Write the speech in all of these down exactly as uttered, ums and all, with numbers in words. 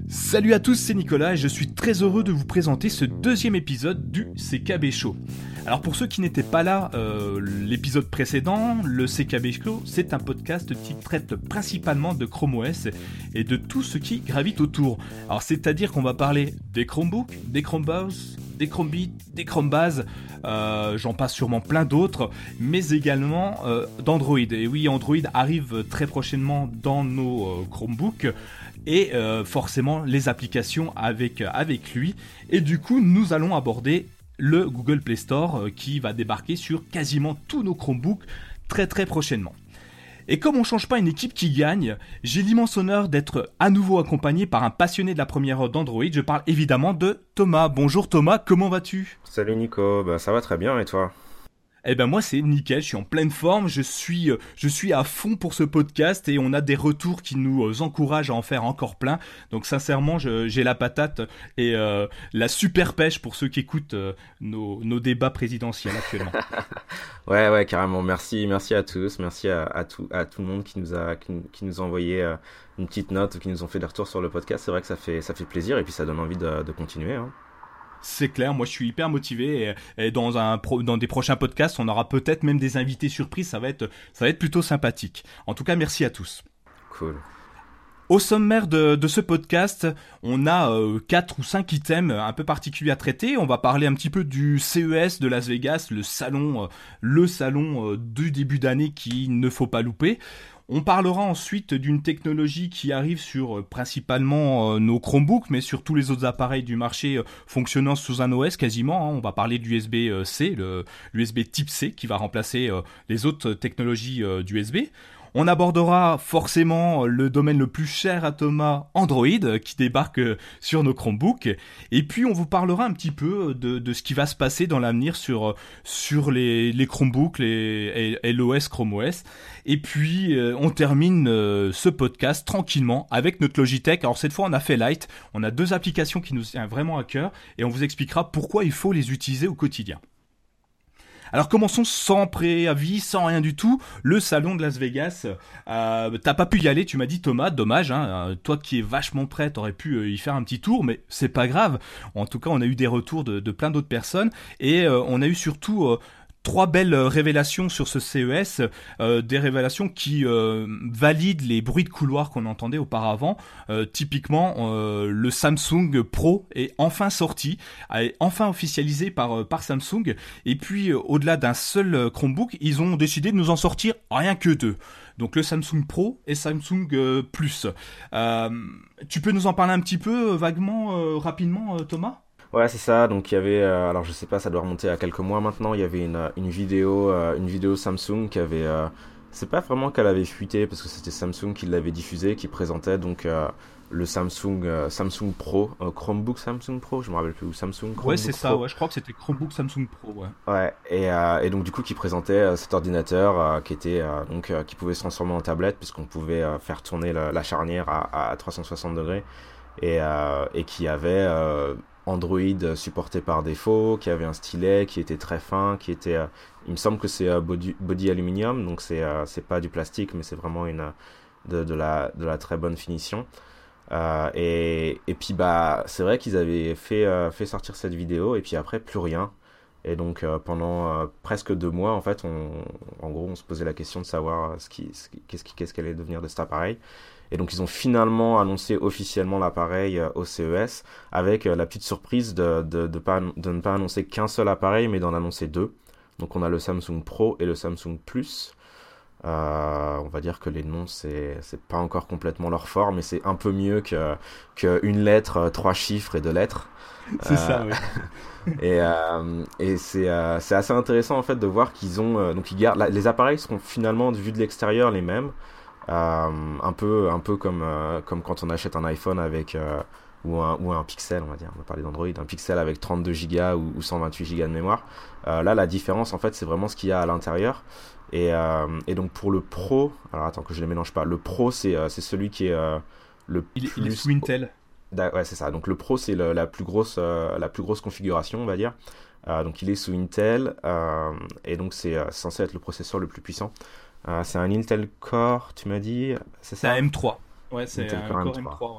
Salut à tous, c'est Nicolas et je suis très heureux de vous présenter ce deuxième épisode du C K B Show. Alors pour ceux qui n'étaient pas là, euh, l'épisode précédent, le C K B Show, c'est un podcast qui traite principalement de Chrome O S et de tout ce qui gravite autour. Alors c'est-à-dire qu'on va parler des Chromebooks, des Chromebooks, des Chromebit, des Chromebase, euh, j'en passe sûrement plein d'autres, mais également euh, d'Android. Et oui, Android arrive très prochainement dans nos euh, Chromebooks. Et euh, forcément les applications avec, avec lui. Et du coup, nous allons aborder le Google Play Store euh, qui va débarquer sur quasiment tous nos Chromebooks très très prochainement. Et comme on ne change pas une équipe qui gagne, j'ai l'immense honneur d'être à nouveau accompagné par un passionné de la première heure d'Android. Je parle évidemment de Thomas. Bonjour Thomas, comment vas-tu ? Salut Nico, bah, ça va très bien et toi ? Eh ben moi c'est nickel, je suis en pleine forme, je suis, euh, je suis à fond pour ce podcast et on a des retours qui nous euh, encouragent à en faire encore plein. Donc sincèrement je, j'ai la patate et euh, la super pêche pour ceux qui écoutent euh, nos, nos débats présidentiels actuellement. ouais ouais carrément, merci, merci à tous, merci à, à, tout, à tout le monde qui nous a, qui, qui nous a envoyé euh, une petite note ou qui nous ont fait des retours sur le podcast. C'est vrai que ça fait, ça fait plaisir et puis ça donne envie de, de continuer hein. C'est clair, moi je suis hyper motivé et, et dans, un pro, dans des prochains podcasts, on aura peut-être même des invités surprises, ça va être, ça va être plutôt sympathique. En tout cas, merci à tous. Cool. Au sommaire de, de ce podcast, on a euh, quatre ou cinq items un peu particuliers à traiter. On va parler un petit peu du C E S de Las Vegas, le salon, euh, le salon euh, du début d'année qu'il ne faut pas louper. On parlera ensuite d'une technologie qui arrive sur euh, principalement euh, nos Chromebooks, mais sur tous les autres appareils du marché euh, fonctionnant sous un O S quasiment. Hein. On va parler du U S B C, le l'U S B type C, qui va remplacer euh, les autres technologies euh, d'U S B. On abordera forcément le domaine le plus cher à Thomas, Android, qui débarque sur nos Chromebooks. Et puis on vous parlera un petit peu de, de ce qui va se passer dans l'avenir sur, sur les, les Chromebooks, les L O S, Chrome O S. Et puis euh, on termine euh, ce podcast tranquillement avec notre Logitech. Alors cette fois on a fait light, on a deux applications qui nous tiennent vraiment à cœur et on vous expliquera pourquoi il faut les utiliser au quotidien. Alors commençons sans préavis, sans rien du tout, le salon de Las Vegas. Euh, t'as pas pu y aller, tu m'as dit Thomas, dommage, hein, toi qui es vachement prêt, t'aurais pu y faire un petit tour, mais c'est pas grave. En tout cas, on a eu des retours de, de plein d'autres personnes et euh, on a eu surtout... Euh, Trois belles révélations sur ce C E S, euh, des révélations qui euh, valident les bruits de couloir qu'on entendait auparavant. Euh, typiquement, euh, le Samsung Pro est enfin sorti, est enfin officialisé par, par Samsung. Et puis, euh, au-delà d'un seul Chromebook, ils ont décidé de nous en sortir rien que deux. Donc le Samsung Pro et Samsung euh, Plus. Euh, tu peux nous en parler un petit peu, vaguement, euh, rapidement, euh, Thomas ? Ouais, c'est ça. Donc il y avait, euh, alors je sais pas, ça doit remonter à quelques mois maintenant. Il y avait une, une vidéo, euh, une vidéo Samsung qui avait, euh, c'est pas vraiment qu'elle avait fuité parce que c'était Samsung qui l'avait diffusée, qui présentait donc euh, le Samsung, euh, Samsung Pro, euh, Chromebook Samsung Pro, je me rappelle plus où Samsung. Chromebook ouais, c'est Pro. ça. Ouais, je crois que c'était Chromebook Samsung Pro. Ouais. Ouais. Et, euh, et donc du coup qui présentait euh, cet ordinateur euh, qui était euh, donc euh, qui pouvait se transformer en tablette puisqu'on pouvait euh, faire tourner la, la charnière à, à trois cent soixante degrés et euh, et qui avait euh, Android supporté par défaut, qui avait un stylet qui était très fin, qui était, euh, il me semble que c'est euh, body, body aluminium, donc c'est euh, c'est pas du plastique, mais c'est vraiment une de, de la de la très bonne finition. Euh, et et puis bah c'est vrai qu'ils avaient fait euh, fait sortir cette vidéo et puis après plus rien. Et donc euh, pendant euh, presque deux mois en fait, on, en gros on se posait la question de savoir ce qui, ce qui, qu'est-ce qui qu'est-ce qu'allait devenir de cet appareil. Et donc ils ont finalement annoncé officiellement l'appareil euh, au C E S avec euh, la petite surprise de, de, de, pas, de ne pas annoncer qu'un seul appareil mais d'en annoncer deux. Donc on a le Samsung Pro et le Samsung Plus. Euh, on va dire que les noms c'est, c'est pas encore complètement leur fort mais c'est un peu mieux que, que une lettre, euh, trois chiffres et deux lettres. C'est euh, ça, oui. et euh, et c'est, euh, c'est assez intéressant en fait de voir qu'ils ont... Euh, donc ils gardent, la, les appareils seront finalement vus de l'extérieur les mêmes. Euh, un peu un peu comme euh, comme quand on achète un iPhone avec euh, ou un ou un Pixel, on va dire, on va parler d'Android, un Pixel avec trente-deux gigas ou, ou cent vingt-huit gigas de mémoire. Euh, là la différence en fait c'est vraiment ce qu'il y a à l'intérieur et euh, et donc pour le Pro, alors attends que je les mélange pas, le Pro c'est euh, c'est celui qui est euh, le il, plus... il est sous Intel. Ouais, c'est ça. Donc le Pro c'est le, la plus grosse euh, la plus grosse configuration, on va dire. Euh, donc il est sous Intel euh, et donc c'est euh, censé être le processeur le plus puissant. Euh, c'est un Intel Core, tu m'as dit, c'est ça? C'est un M trois. Ouais, c'est Intel un Core Core M trois. M trois, ouais.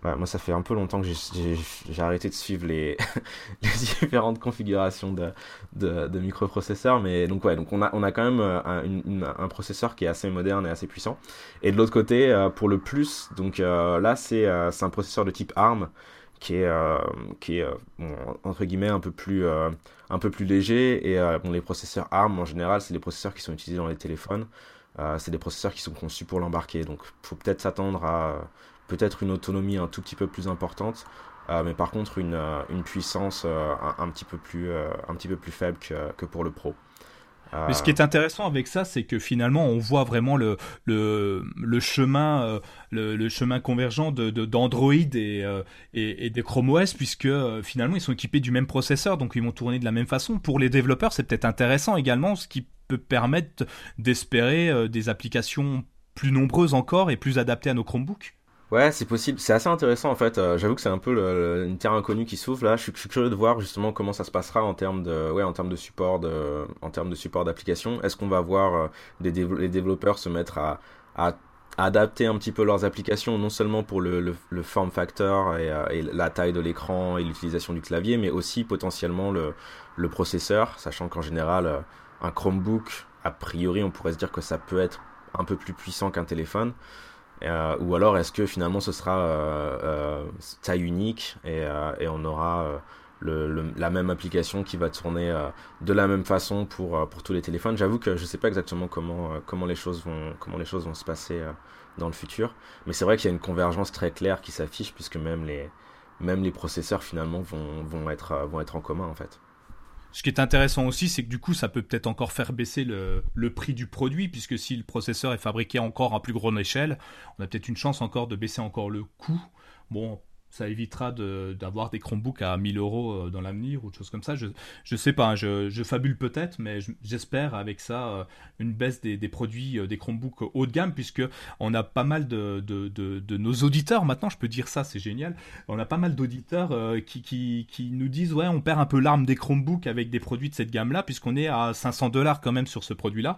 Ouais, moi, ça fait un peu longtemps que j'ai, j'ai, j'ai arrêté de suivre les, les différentes configurations de, de, de microprocesseurs. Mais donc, ouais, donc on a, on a quand même euh, un, une, un processeur qui est assez moderne et assez puissant. Et de l'autre côté, euh, pour le plus, donc euh, là, c'est, euh, c'est un processeur de type ARM qui est, euh, qui est euh, bon, entre guillemets, un peu plus, euh, un peu plus léger. Et euh, bon, les processeurs ARM, en général, c'est les processeurs qui sont utilisés dans les téléphones. Euh, c'est des processeurs qui sont conçus pour l'embarquer. Donc, il faut peut-être s'attendre à peut-être une autonomie un tout petit peu plus importante, euh, mais par contre une, euh, une puissance euh, un, un, petit peu plus, euh, un petit peu plus faible que, que pour le Pro. Euh... Mais ce qui est intéressant avec ça, c'est que finalement, on voit vraiment le, le, le, chemin, euh, le, le chemin convergent de, de, d'Android et, euh, et, et des Chrome O S, puisque euh, finalement, ils sont équipés du même processeur, donc ils vont tourner de la même façon. Pour les développeurs, c'est peut-être intéressant également, ce qui peut permettre d'espérer euh, des applications plus nombreuses encore et plus adaptées à nos Chromebooks. Ouais, c'est possible. C'est assez intéressant en fait. Euh, j'avoue que c'est un peu le, le, une terre inconnue qui s'ouvre là. Je suis, je suis curieux de voir justement comment ça se passera en termes de, ouais, en termes de support, de, en termes de support d'application. Est-ce qu'on va voir euh, des dév- les développeurs se mettre à, à, à adapter un petit peu leurs applications, non seulement pour le, le, le form factor et, euh, et la taille de l'écran et l'utilisation du clavier, mais aussi potentiellement le, le processeur, sachant qu'en général, euh, un Chromebook, a priori, on pourrait se dire que ça peut être un peu plus puissant qu'un téléphone. Euh, ou alors est-ce que finalement ce sera euh, euh, taille unique et, euh, et on aura euh, le, le, la même application qui va tourner euh, de la même façon pour, euh, pour tous les téléphones. J'avoue que je sais pas exactement comment, euh, comment, les choses vont, comment les choses vont se passer euh, dans le futur, mais c'est vrai qu'il y a une convergence très claire qui s'affiche puisque même les, même les processeurs finalement vont, vont, être, euh, vont être en commun en fait. Ce qui est intéressant aussi, c'est que du coup, ça peut peut-être encore faire baisser le, le prix du produit, puisque si le processeur est fabriqué encore à plus grande échelle, on a peut-être une chance encore de baisser encore le coût. Bon, ça évitera de, d'avoir des Chromebooks à mille euros dans l'avenir ou des choses comme ça. Je, je sais pas, hein, je, je fabule peut-être, mais je, j'espère avec ça une baisse des, des produits des Chromebooks haut de gamme, puisque on a pas mal de, de, de, de nos auditeurs maintenant, je peux dire ça, c'est génial. On a pas mal d'auditeurs euh, qui, qui, qui nous disent ouais, on perd un peu l'arme des Chromebooks avec des produits de cette gamme-là, puisqu'on est à cinq cents dollars quand même sur ce produit-là.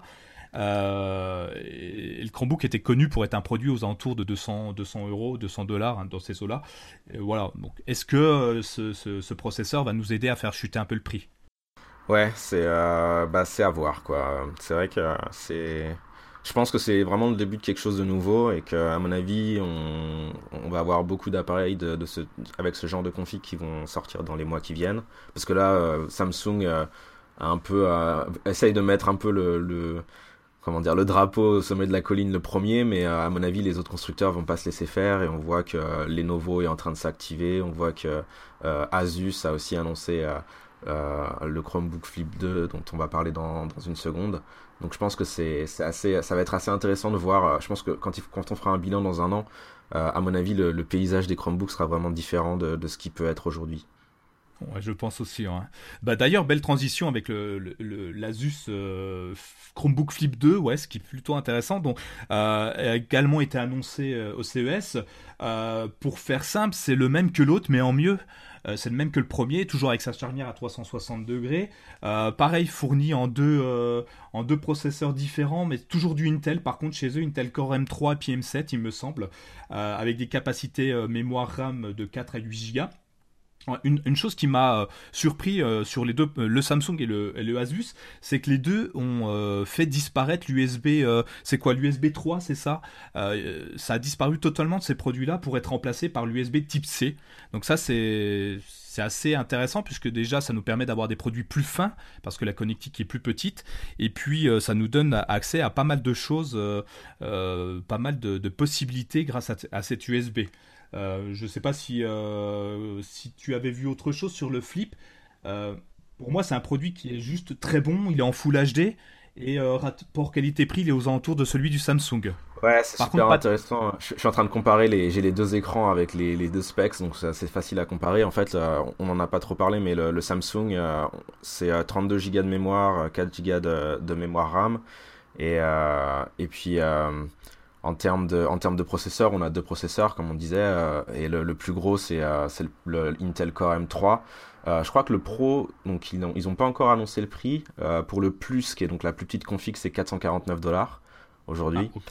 Euh, et le Chromebook était connu pour être un produit aux alentours de deux cents, deux cents euros, deux cents dollars hein, dans ces eaux-là. Et voilà. Donc, est-ce que euh, ce, ce, ce processeur va nous aider à faire chuter un peu le prix ? Ouais, c'est, euh, bah, c'est à voir quoi. C'est vrai que c'est. Je pense que c'est vraiment le début de quelque chose de nouveau et qu'à mon avis, on, on va avoir beaucoup d'appareils de, de ce, avec ce genre de config qui vont sortir dans les mois qui viennent. Parce que là, euh, Samsung euh, a un peu, euh, essaye de mettre un peu le, le comment dire, le drapeau au sommet de la colline le premier, mais euh, à mon avis, les autres constructeurs vont pas se laisser faire et on voit que euh, Lenovo est en train de s'activer, on voit que euh, Asus a aussi annoncé euh, euh, le Chromebook Flip deux dont on va parler dans, dans une seconde. Donc je pense que c'est, c'est assez, ça va être assez intéressant de voir, euh, je pense que quand, il, quand on fera un bilan dans un an, euh, à mon avis, le, le paysage des Chromebooks sera vraiment différent de, de ce qui peut être aujourd'hui. Ouais, je pense aussi. Hein. Bah, d'ailleurs, belle transition avec le, le, le, l'Asus euh, Chromebook Flip deux, ouais, ce qui est plutôt intéressant. Donc, euh, a également été annoncé euh, au C E S. Euh, pour faire simple, c'est le même que l'autre, mais en mieux. Euh, c'est le même que le premier, toujours avec sa charnière à trois cent soixante degrés. Euh, pareil, fourni en deux, euh, en deux processeurs différents, mais toujours du Intel. Par contre, chez eux, Intel Core M trois puis M sept, il me semble, euh, avec des capacités euh, mémoire RAM de quatre à huit gigas. Une, une chose qui m'a euh, surpris euh, sur les deux, euh, le Samsung et le, et le Asus, c'est que les deux ont euh, fait disparaître l'U S B. Euh, c'est quoi, l'U S B trois, c'est ça euh, Ça a disparu totalement de ces produits-là pour être remplacé par l'U S B Type C. Donc ça, c'est c'est assez intéressant puisque déjà, ça nous permet d'avoir des produits plus fins parce que la connectique est plus petite. Et puis, euh, ça nous donne accès à pas mal de choses, euh, euh, pas mal de, de possibilités grâce à, t- à cette U S B. Euh, je ne sais pas si, euh, si tu avais vu autre chose sur le Flip. Euh, pour moi, c'est un produit qui est juste très bon. Il est en Full H D et euh, rapport qualité-prix, il est aux alentours de celui du Samsung. Ouais, c'est Par super contre, pas... intéressant. Je, je suis en train de comparer les, j'ai les deux écrans avec les, les deux specs, donc c'est assez facile à comparer. En fait, euh, on n'en a pas trop parlé, mais le, le Samsung, euh, c'est euh, trente-deux gigas de mémoire, quatre gigas de, de mémoire RAM, et, euh, et puis euh, en termes de, en termes de processeurs, on a deux processeurs, comme on disait, euh, et le, le plus gros, c'est, euh, c'est le, le Intel Core M trois. Euh, je crois que le Pro, donc ils n'ont ils ont pas encore annoncé le prix. Euh, pour le Plus, qui est donc la plus petite config, c'est quatre cent quarante-neuf dollars aujourd'hui. Ah, okay.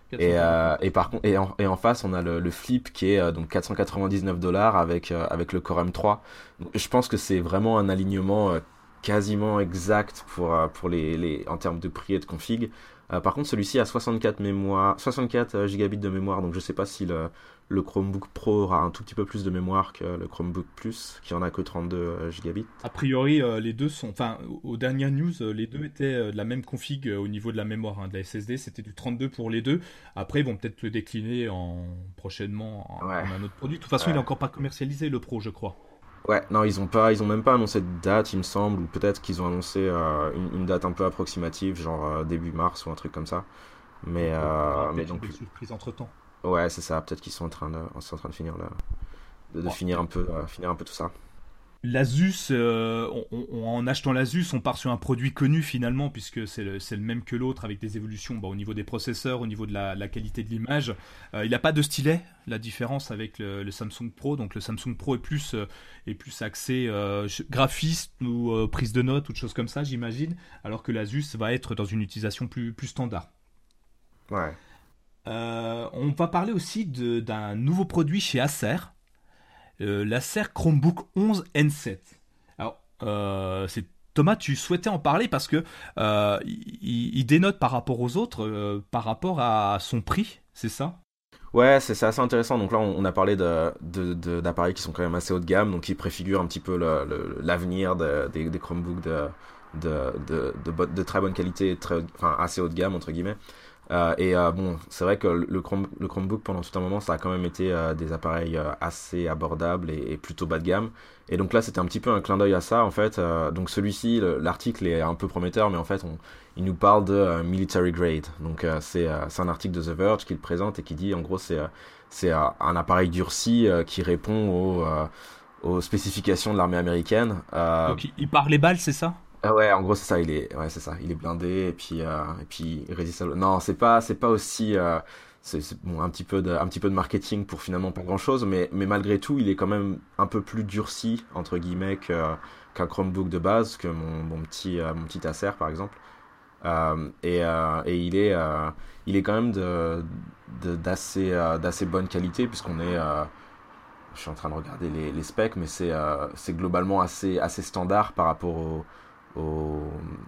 Et, quatre cent euh, quarante-neuf. et par contre, et en, et en face, on a le, le Flip qui est euh, donc quatre cent quatre-vingt-dix-neuf dollars avec euh, avec le Core M trois. Donc, je pense que c'est vraiment un alignement euh, quasiment exact pour euh, pour les, les en termes de prix et de config. Euh, par contre, celui-ci a soixante-quatre mémoire, soixante-quatre euh, gigabits de mémoire, donc je sais pas si le le Chromebook Pro aura un tout petit peu plus de mémoire que le Chromebook Plus, qui en a que trente-deux euh, gigabits. A priori, euh, les deux sont. Enfin, aux dernières news, euh, les deux étaient euh, de la même config euh, au niveau de la mémoire, hein, de la S S D. C'était du trente-deux pour les deux. Après, ils vont peut-être le décliner en... prochainement en... Ouais, en un autre produit. De toute façon, il n'est ouais. encore pas commercialisé, le Pro, je crois. Ouais, non, ils ont pas, ils ont même pas annoncé de date, il me semble, ou peut-être qu'ils ont annoncé euh, une, une date un peu approximative, genre euh, début mars ou un truc comme ça. Mais, Donc, euh, il y euh, aura mais peut-être une donc, belle surprise entre-temps. ouais, c'est ça. Peut-être qu'ils sont en train de, sont en train de finir là, de, de Bon, finir un peu, euh, finir un peu tout ça. L'Asus, euh, on- on- en achetant l'Asus, on part sur un produit connu finalement, puisque c'est le, c'est le même que l'autre, avec des évolutions bah, au niveau des processeurs, au niveau de la, la qualité de l'image. Euh, il n'a pas de stylet, la différence avec le, le Samsung Pro. Donc le Samsung Pro est plus, euh, est plus axé euh, graphiste ou euh, prise de notes ou de choses comme ça, j'imagine, alors que l'Asus va être dans une utilisation plus, plus standard. Ouais. Euh, on va parler aussi de- d'un nouveau produit chez Acer, euh, l'Acer Chromebook onze N sept. Alors, euh, c'est Thomas, tu souhaitais en parler parce que euh, il, il dénote par rapport aux autres, euh, par rapport à son prix, c'est ça? Ouais, c'est c'est assez intéressant. Donc là, on, on a parlé de, de, de- d'appareils qui sont quand même assez haut de gamme, donc qui préfigurent un petit peu le- le- l'avenir de- des, des Chromebooks de, de, de, de, bo- de très bonne qualité, très, enfin assez haut de gamme entre guillemets. Euh, et euh, bon, c'est vrai que le, Chrome, le Chromebook pendant tout un moment, ça a quand même été euh, des appareils euh, assez abordables et, et plutôt bas de gamme. Et donc là, c'était un petit peu un clin d'œil à ça en fait. Euh, donc celui-ci, le- l'article est un peu prometteur, mais en fait, on, il nous parle de euh, military grade. Donc euh, c'est euh, c'est un article de The Verge qui le présente et qui dit en gros c'est euh, c'est euh, un appareil durci euh, qui répond aux, euh, aux spécifications de l'armée américaine. Euh, Donc il, il part les balles, c'est ça? ah ouais, en gros c'est ça, il est, ouais c'est ça, il est blindé et puis euh, et puis il résiste à l'eau. Non, c'est pas, c'est pas aussi, euh, c'est c'est, bon un petit peu de, un petit peu de marketing pour finalement pas grand chose, mais mais malgré tout, il est quand même un peu plus durci entre guillemets que qu'un Chromebook de base, que mon, mon petit euh, mon petit Acer par exemple. Euh, et, euh, et il est euh, il est quand même de, de- d'assez euh, d'assez bonne qualité puisqu'on est euh, je suis en train de regarder les, les specs, mais c'est euh, c'est globalement assez, assez standard par rapport au, au,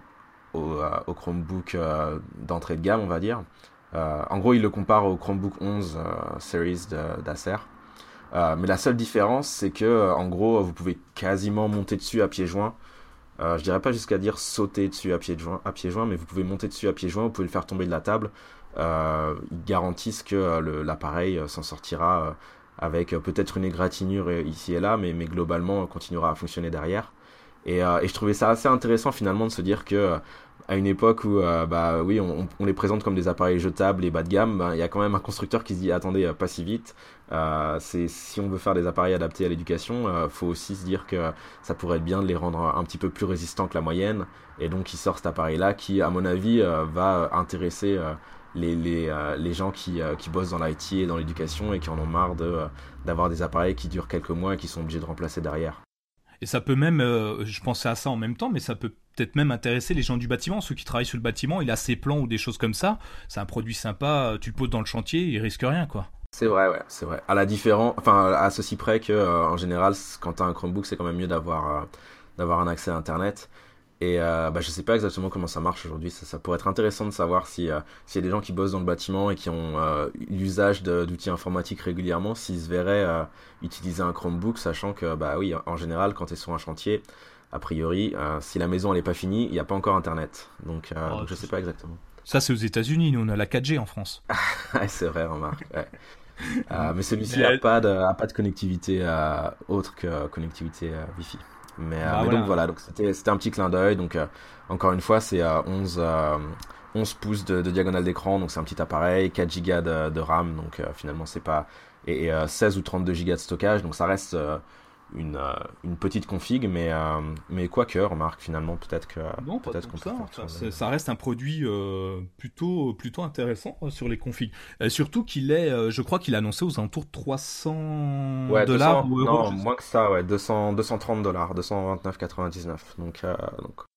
au, euh, au Chromebook euh, d'entrée de gamme, on va dire. Euh, en gros, il le compare au Chromebook onze euh, Series de- d'Acer. Euh, mais la seule différence, c'est que, euh, en gros, vous pouvez quasiment monter dessus à pieds joints. Euh, je dirais pas jusqu'à dire sauter dessus à pieds joints, à pieds joints, mais vous pouvez monter dessus à pieds joints, vous pouvez le faire tomber de la table. Euh, ils garantissent que euh, le- l'appareil euh, s'en sortira euh, avec euh, peut-être une égratignure euh, ici et là, mais, mais globalement euh, continuera à fonctionner derrière. Et, euh, et je trouvais ça assez intéressant finalement de se dire que euh, à une époque où euh, bah oui on, on les présente comme des appareils jetables et bas de gamme, bah, il y a quand même un constructeur qui se dit attendez euh, pas si vite. Euh, c'est si on veut faire des appareils adaptés à l'éducation, euh, faut aussi se dire que ça pourrait être bien de les rendre un petit peu plus résistants que la moyenne. Et donc il sort cet appareil là qui à mon avis euh, va intéresser euh, les, les, euh, les gens qui, euh, qui bossent dans l'I T et dans l'éducation et qui en ont marre de, euh, d'avoir des appareils qui durent quelques mois et qui sont obligés de remplacer derrière. Et ça peut même, euh, je pensais à ça en même temps, mais ça peut peut-être même intéresser les gens du bâtiment, ceux qui travaillent sur le bâtiment. Il a ses plans ou des choses comme ça. C'est un produit sympa, tu le poses dans le chantier, il risque rien, quoi. C'est vrai, ouais, c'est vrai. À la différence, enfin, à ceci près que, euh, en général, c- quand t'as un Chromebook, c'est quand même mieux d'avoir, euh, d'avoir un accès à Internet. Et euh, bah, je sais pas exactement comment ça marche aujourd'hui. Ça, ça pourrait être intéressant de savoir si, euh, s'il y a des gens qui bossent dans le bâtiment et qui ont euh, l'usage de- d'outils informatiques régulièrement, s'ils se verraient euh, utiliser un Chromebook, sachant que, bah oui, en général, quand t'es sur un chantier, a priori, euh, si la maison elle est pas finie, il n'y a pas encore Internet. Donc, euh, Oh, donc je sais pas exactement. ça, c'est aux États-Unis. Nous, on a la quatre G en France. Ouais, c'est vrai, remarque. Ouais. Euh, mais celui-ci a Mais, pas de, a pas de connectivité euh, autre que euh, connectivité euh, Wi-Fi. Mais, euh, bah mais donc voilà. voilà, donc c'était, c'était un petit clin d'œil. Donc euh, encore une fois, c'est euh, onze, euh, onze pouces de, de diagonale d'écran, donc c'est un petit appareil, quatre gigas de, de RAM, donc euh, finalement c'est pas et, et, euh, seize ou trente-deux gigas de stockage, donc ça reste euh, une, euh, une petite config, mais euh, mais quoique, remarque finalement peut-être que Non, pas peut-être tant qu'on que peut ça. faire Enfin, tourner. c'est- ça reste un produit euh, plutôt, plutôt intéressant euh, sur les configs. Euh, surtout qu'il est, euh, je crois qu'il a annoncé aux alentours de trois cents Ouais, dollars deux cents, ou euros. non, Je sais. moins que ça, ouais, deux cents, deux cent trente dollars, deux cent vingt-neuf virgule quatre-vingt-dix-neuf. Donc, euh, donc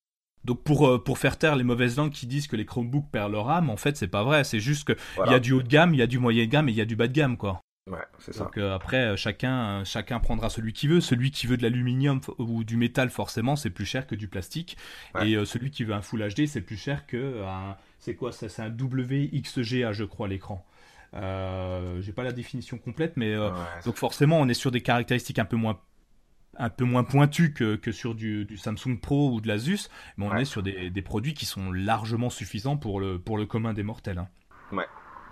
Donc pour euh, pour faire taire les mauvaises langues qui disent que les Chromebooks perdent leur âme, en fait c'est pas vrai. C'est juste que il Voilà. y a du haut de gamme, il y a du moyen de gamme et il y a du bas de gamme quoi. Ouais, c'est ça. Donc euh, après euh, chacun euh, chacun prendra celui qui veut. Celui qui veut de l'aluminium f- ou du métal forcément c'est plus cher que du plastique. Ouais. Et euh, celui qui veut un Full H D c'est plus cher que un c'est quoi ça? C'est un W X G A je crois l'écran. Euh, j'ai pas la définition complète mais euh, Ouais, donc forcément on est sur des caractéristiques un peu moins un peu moins pointues que, que sur du, du Samsung Pro ou de l'Asus, mais on ouais, est sur des, des produits qui sont largement suffisants pour le, pour le commun des mortels. Hein. ouais.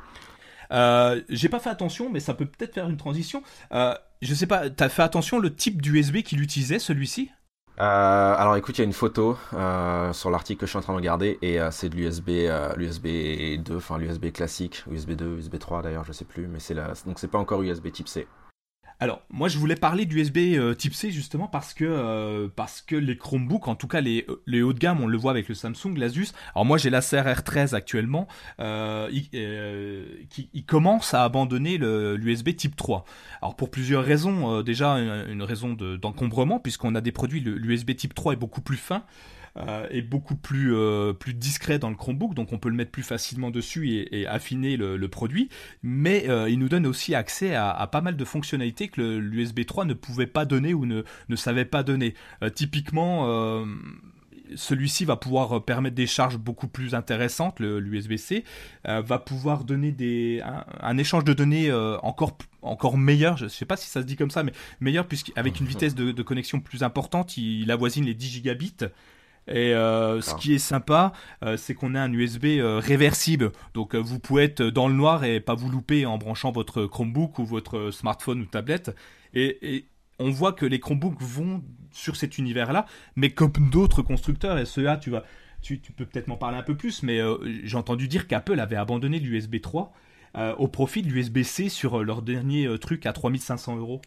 Euh, j'ai pas fait attention, mais ça peut peut-être faire une transition. Euh, je sais pas, t'as fait attention le type d'U S B qu'il utilisait, celui-ci? Euh, alors écoute, il y a une photo euh, sur l'article que je suis en train de regarder et euh, c'est de l'U S B, euh, l'U S B deux, enfin l'U S B classique, U S B deux, U S B trois d'ailleurs, je sais plus, mais c'est la... donc c'est pas encore U S B type C. Alors, moi, je voulais parler du U S B euh, Type C justement parce que euh, parce que les Chromebooks, en tout cas les les hauts de gamme, on le voit avec le Samsung, l'Asus. Alors moi, j'ai l'Acer R treize actuellement, euh, il, euh, qui il commence à abandonner le l'U S B Type trois. Alors pour plusieurs raisons, euh, déjà une, une raison de, d'encombrement puisqu'on a des produits, le l'U S B Type trois est beaucoup plus fin. Euh, est beaucoup plus euh, plus discret dans le Chromebook, donc on peut le mettre plus facilement dessus et, et affiner le, le produit. Mais euh, il nous donne aussi accès à, à pas mal de fonctionnalités que le, l'U S B trois ne pouvait pas donner ou ne ne savait pas donner. Euh, typiquement. Euh, celui-ci va pouvoir permettre des charges beaucoup plus intéressantes, le, l'U S B-C, euh, va pouvoir donner des, un, un échange de données euh, encore, encore meilleur, je ne sais pas si ça se dit comme ça, mais meilleur, puisqu'avec une vitesse de, de connexion plus importante, il, il avoisine les dix gigabits. Et euh, ce qui est sympa, euh, c'est qu'on a un U S B euh, réversible. Donc euh, vous pouvez être dans le noir et pas vous louper en branchant votre Chromebook ou votre smartphone ou tablette. Et, et on voit que les Chromebooks vont sur cet univers-là, mais comme d'autres constructeurs, et ceux-là, tu, vas, tu, tu peux peut-être m'en parler un peu plus, mais euh, j'ai entendu dire qu'Apple avait abandonné l'U S B trois euh, au profit de l'U S B-C sur euh, leur dernier euh, truc à trois mille cinq cents euros.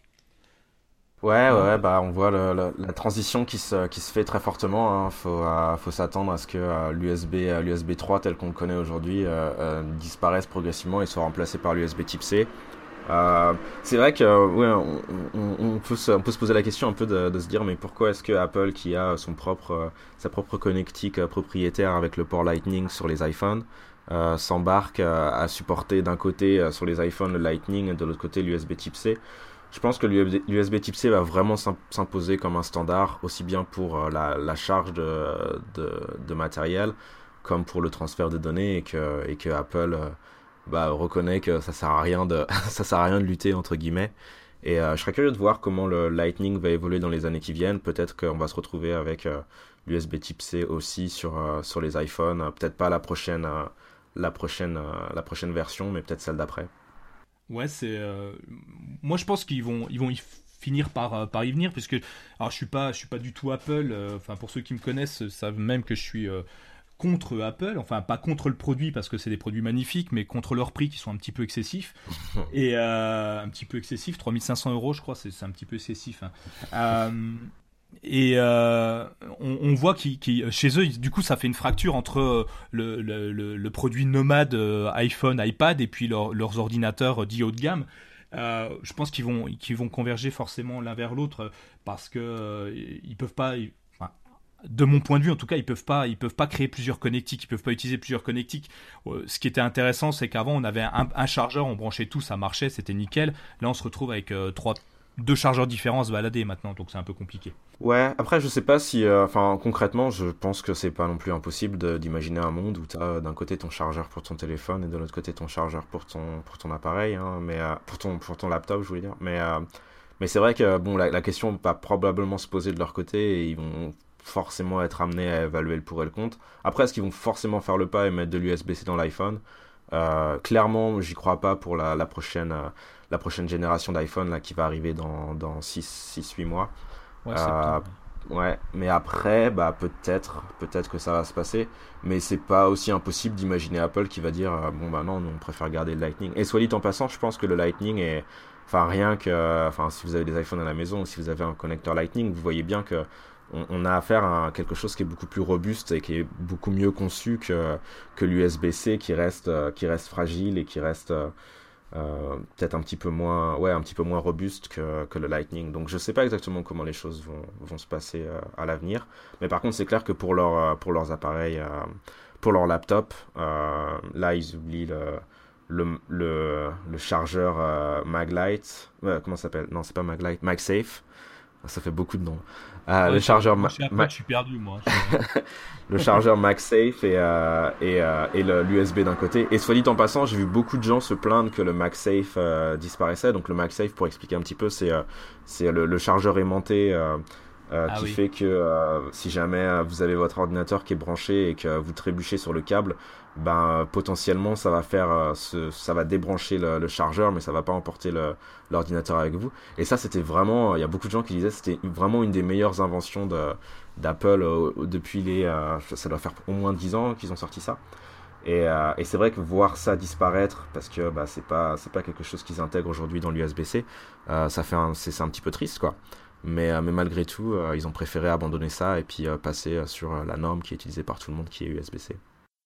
Ouais, ouais, Donc, ouais, bah on voit le, le- la transition qui se, qui se fait très fortement. Hein. Faut, euh, faut s'attendre à ce que euh, l'U S B, euh, l'U S B trois tel qu'on le connaît aujourd'hui euh, euh, disparaisse progressivement et soit remplacé par l'U S B type C. Euh, c'est vrai que euh, ouais, on, on, on peut se, on peut se poser la question un peu de, de se dire mais pourquoi est-ce que Apple qui a son propre, euh, sa propre connectique euh, propriétaire avec le port Lightning sur les iPhones euh, s'embarque euh, à supporter d'un côté euh, sur les iPhones le Lightning et de l'autre côté l'U S B type C. Je pense que l'U S B type C va vraiment s'imposer comme un standard, aussi bien pour euh, la, la charge de, de, de matériel, comme pour le transfert de données, et que, et que Apple euh, bah, reconnaît que ça sert à rien de, ça sert à rien de lutter, entre guillemets. Et euh, je serais curieux de voir comment le Lightning va évoluer dans les années qui viennent. Peut-être qu'on va se retrouver avec euh, l'U S B type C aussi sur, euh, sur les iPhones. Euh, peut-être pas la prochaine, euh, la, prochaine, euh, la prochaine version, mais peut-être celle d'après. ouais, c'est. Euh, moi, je pense qu'ils vont, ils vont y finir par, euh, par y venir, puisque. Alors, je suis pas, je suis pas du tout Apple. euh, Enfin, pour ceux qui me connaissent, savent même que je suis euh, contre Apple. Enfin, pas contre le produit parce que c'est des produits magnifiques, mais contre leurs prix qui sont un petit peu excessifs. Et euh, un petit peu excessif, trois mille cinq cents euros, je crois, c'est, c'est un petit peu excessif. Hein. Euh, et euh, on, on voit qu'ils, qu'ils- chez eux, du coup, ça fait une fracture entre euh, le, le, le- le produit nomade euh, iPhone, iPad et puis leur- leurs ordinateurs euh, dits haut de gamme. Euh, je pense qu'ils vont, qu'ils vont converger forcément l'un vers l'autre euh, parce que euh, ils peuvent pas. ils- enfin, de mon point de vue, en tout cas, ils peuvent pas, ils peuvent pas créer plusieurs connectiques, ils peuvent pas utiliser plusieurs connectiques. Euh, ce qui était intéressant, c'est qu'avant, on avait un, un chargeur, on branchait tout, ça marchait, c'était nickel. Là, on se retrouve avec euh, trois, deux chargeurs différents à se balader maintenant, donc c'est un peu compliqué. Ouais, après je sais pas si, euh, enfin concrètement, je pense que c'est pas non plus impossible de- d'imaginer un monde où tu as d'un côté ton chargeur pour ton téléphone et de l'autre côté ton chargeur pour ton pour ton appareil, hein, mais euh, pour ton pour ton laptop, je voulais dire. Mais euh, mais c'est vrai que bon, la, la question va probablement se poser de leur côté et ils vont forcément être amenés à évaluer le pour et le contre. Après, est-ce qu'ils vont forcément faire le pas et mettre de l'U S B-C dans l'iPhone? Euh, clairement, j'y crois pas pour la, la prochaine euh, la prochaine génération d'iPhone là qui va arriver dans dans six huit mois. Ouais, Euh, septembre. ouais, mais après, bah peut-être, peut-être que ça va se passer, mais c'est pas aussi impossible d'imaginer Apple qui va dire euh, bon bah non, nous, on préfère garder le Lightning. Et soit dit en passant, je pense que le Lightning est, enfin rien que, enfin si vous avez des iPhones à la maison ou si vous avez un connecteur Lightning, vous voyez bien que on, on a affaire à quelque chose qui est beaucoup plus robuste et qui est beaucoup mieux conçu que que l'U S B-C qui reste euh, qui reste fragile et qui reste euh, euh, peut-être un petit peu moins, ouais, un petit peu moins robuste que, que le Lightning. Donc je sais pas exactement comment les choses vont, vont se passer euh, à l'avenir. Mais par contre, c'est clair que pour, leur, pour leurs appareils, euh, pour leur laptop, euh, là, ils oublient le, le, le, le chargeur euh, Maglite. Ouais, comment ça s'appelle? Non, c'est pas Maglite, MagSafe. Ça fait beaucoup de noms. Euh, Ouais, le ça, chargeur moi, Ma- chez Apple, Ma- je suis perdu, moi. Je- le chargeur MagSafe et, euh, et, euh, et le- l'U S B d'un côté. Et soit dit en passant, j'ai vu beaucoup de gens se plaindre que le MagSafe euh, disparaissait. Donc le MagSafe, pour expliquer un petit peu, c'est euh, c'est le, le chargeur aimanté euh, euh, Ah qui oui. fait que euh, si jamais euh, vous avez votre ordinateur qui est branché et que vous trébuchez sur le câble, ben euh, potentiellement ça va faire euh, ce- ça va débrancher le, le chargeur, mais ça va pas emporter le- l'ordinateur avec vous. Et ça, c'était vraiment, il y a beaucoup de gens qui disaient que c'était vraiment une des meilleures inventions de d'Apple euh, depuis les euh, ça doit faire au moins dix ans qu'ils ont sorti ça. Et, euh, et c'est vrai que voir ça disparaître parce que bah, c'est pas c'est pas quelque chose qu'ils intègrent aujourd'hui dans l'U S B-C, euh, ça fait un, c'est c'est un petit peu triste quoi. Mais, euh, mais malgré tout, euh, ils ont préféré abandonner ça et puis euh, passer euh, sur euh, la norme qui est utilisée par tout le monde, qui est U S B-C.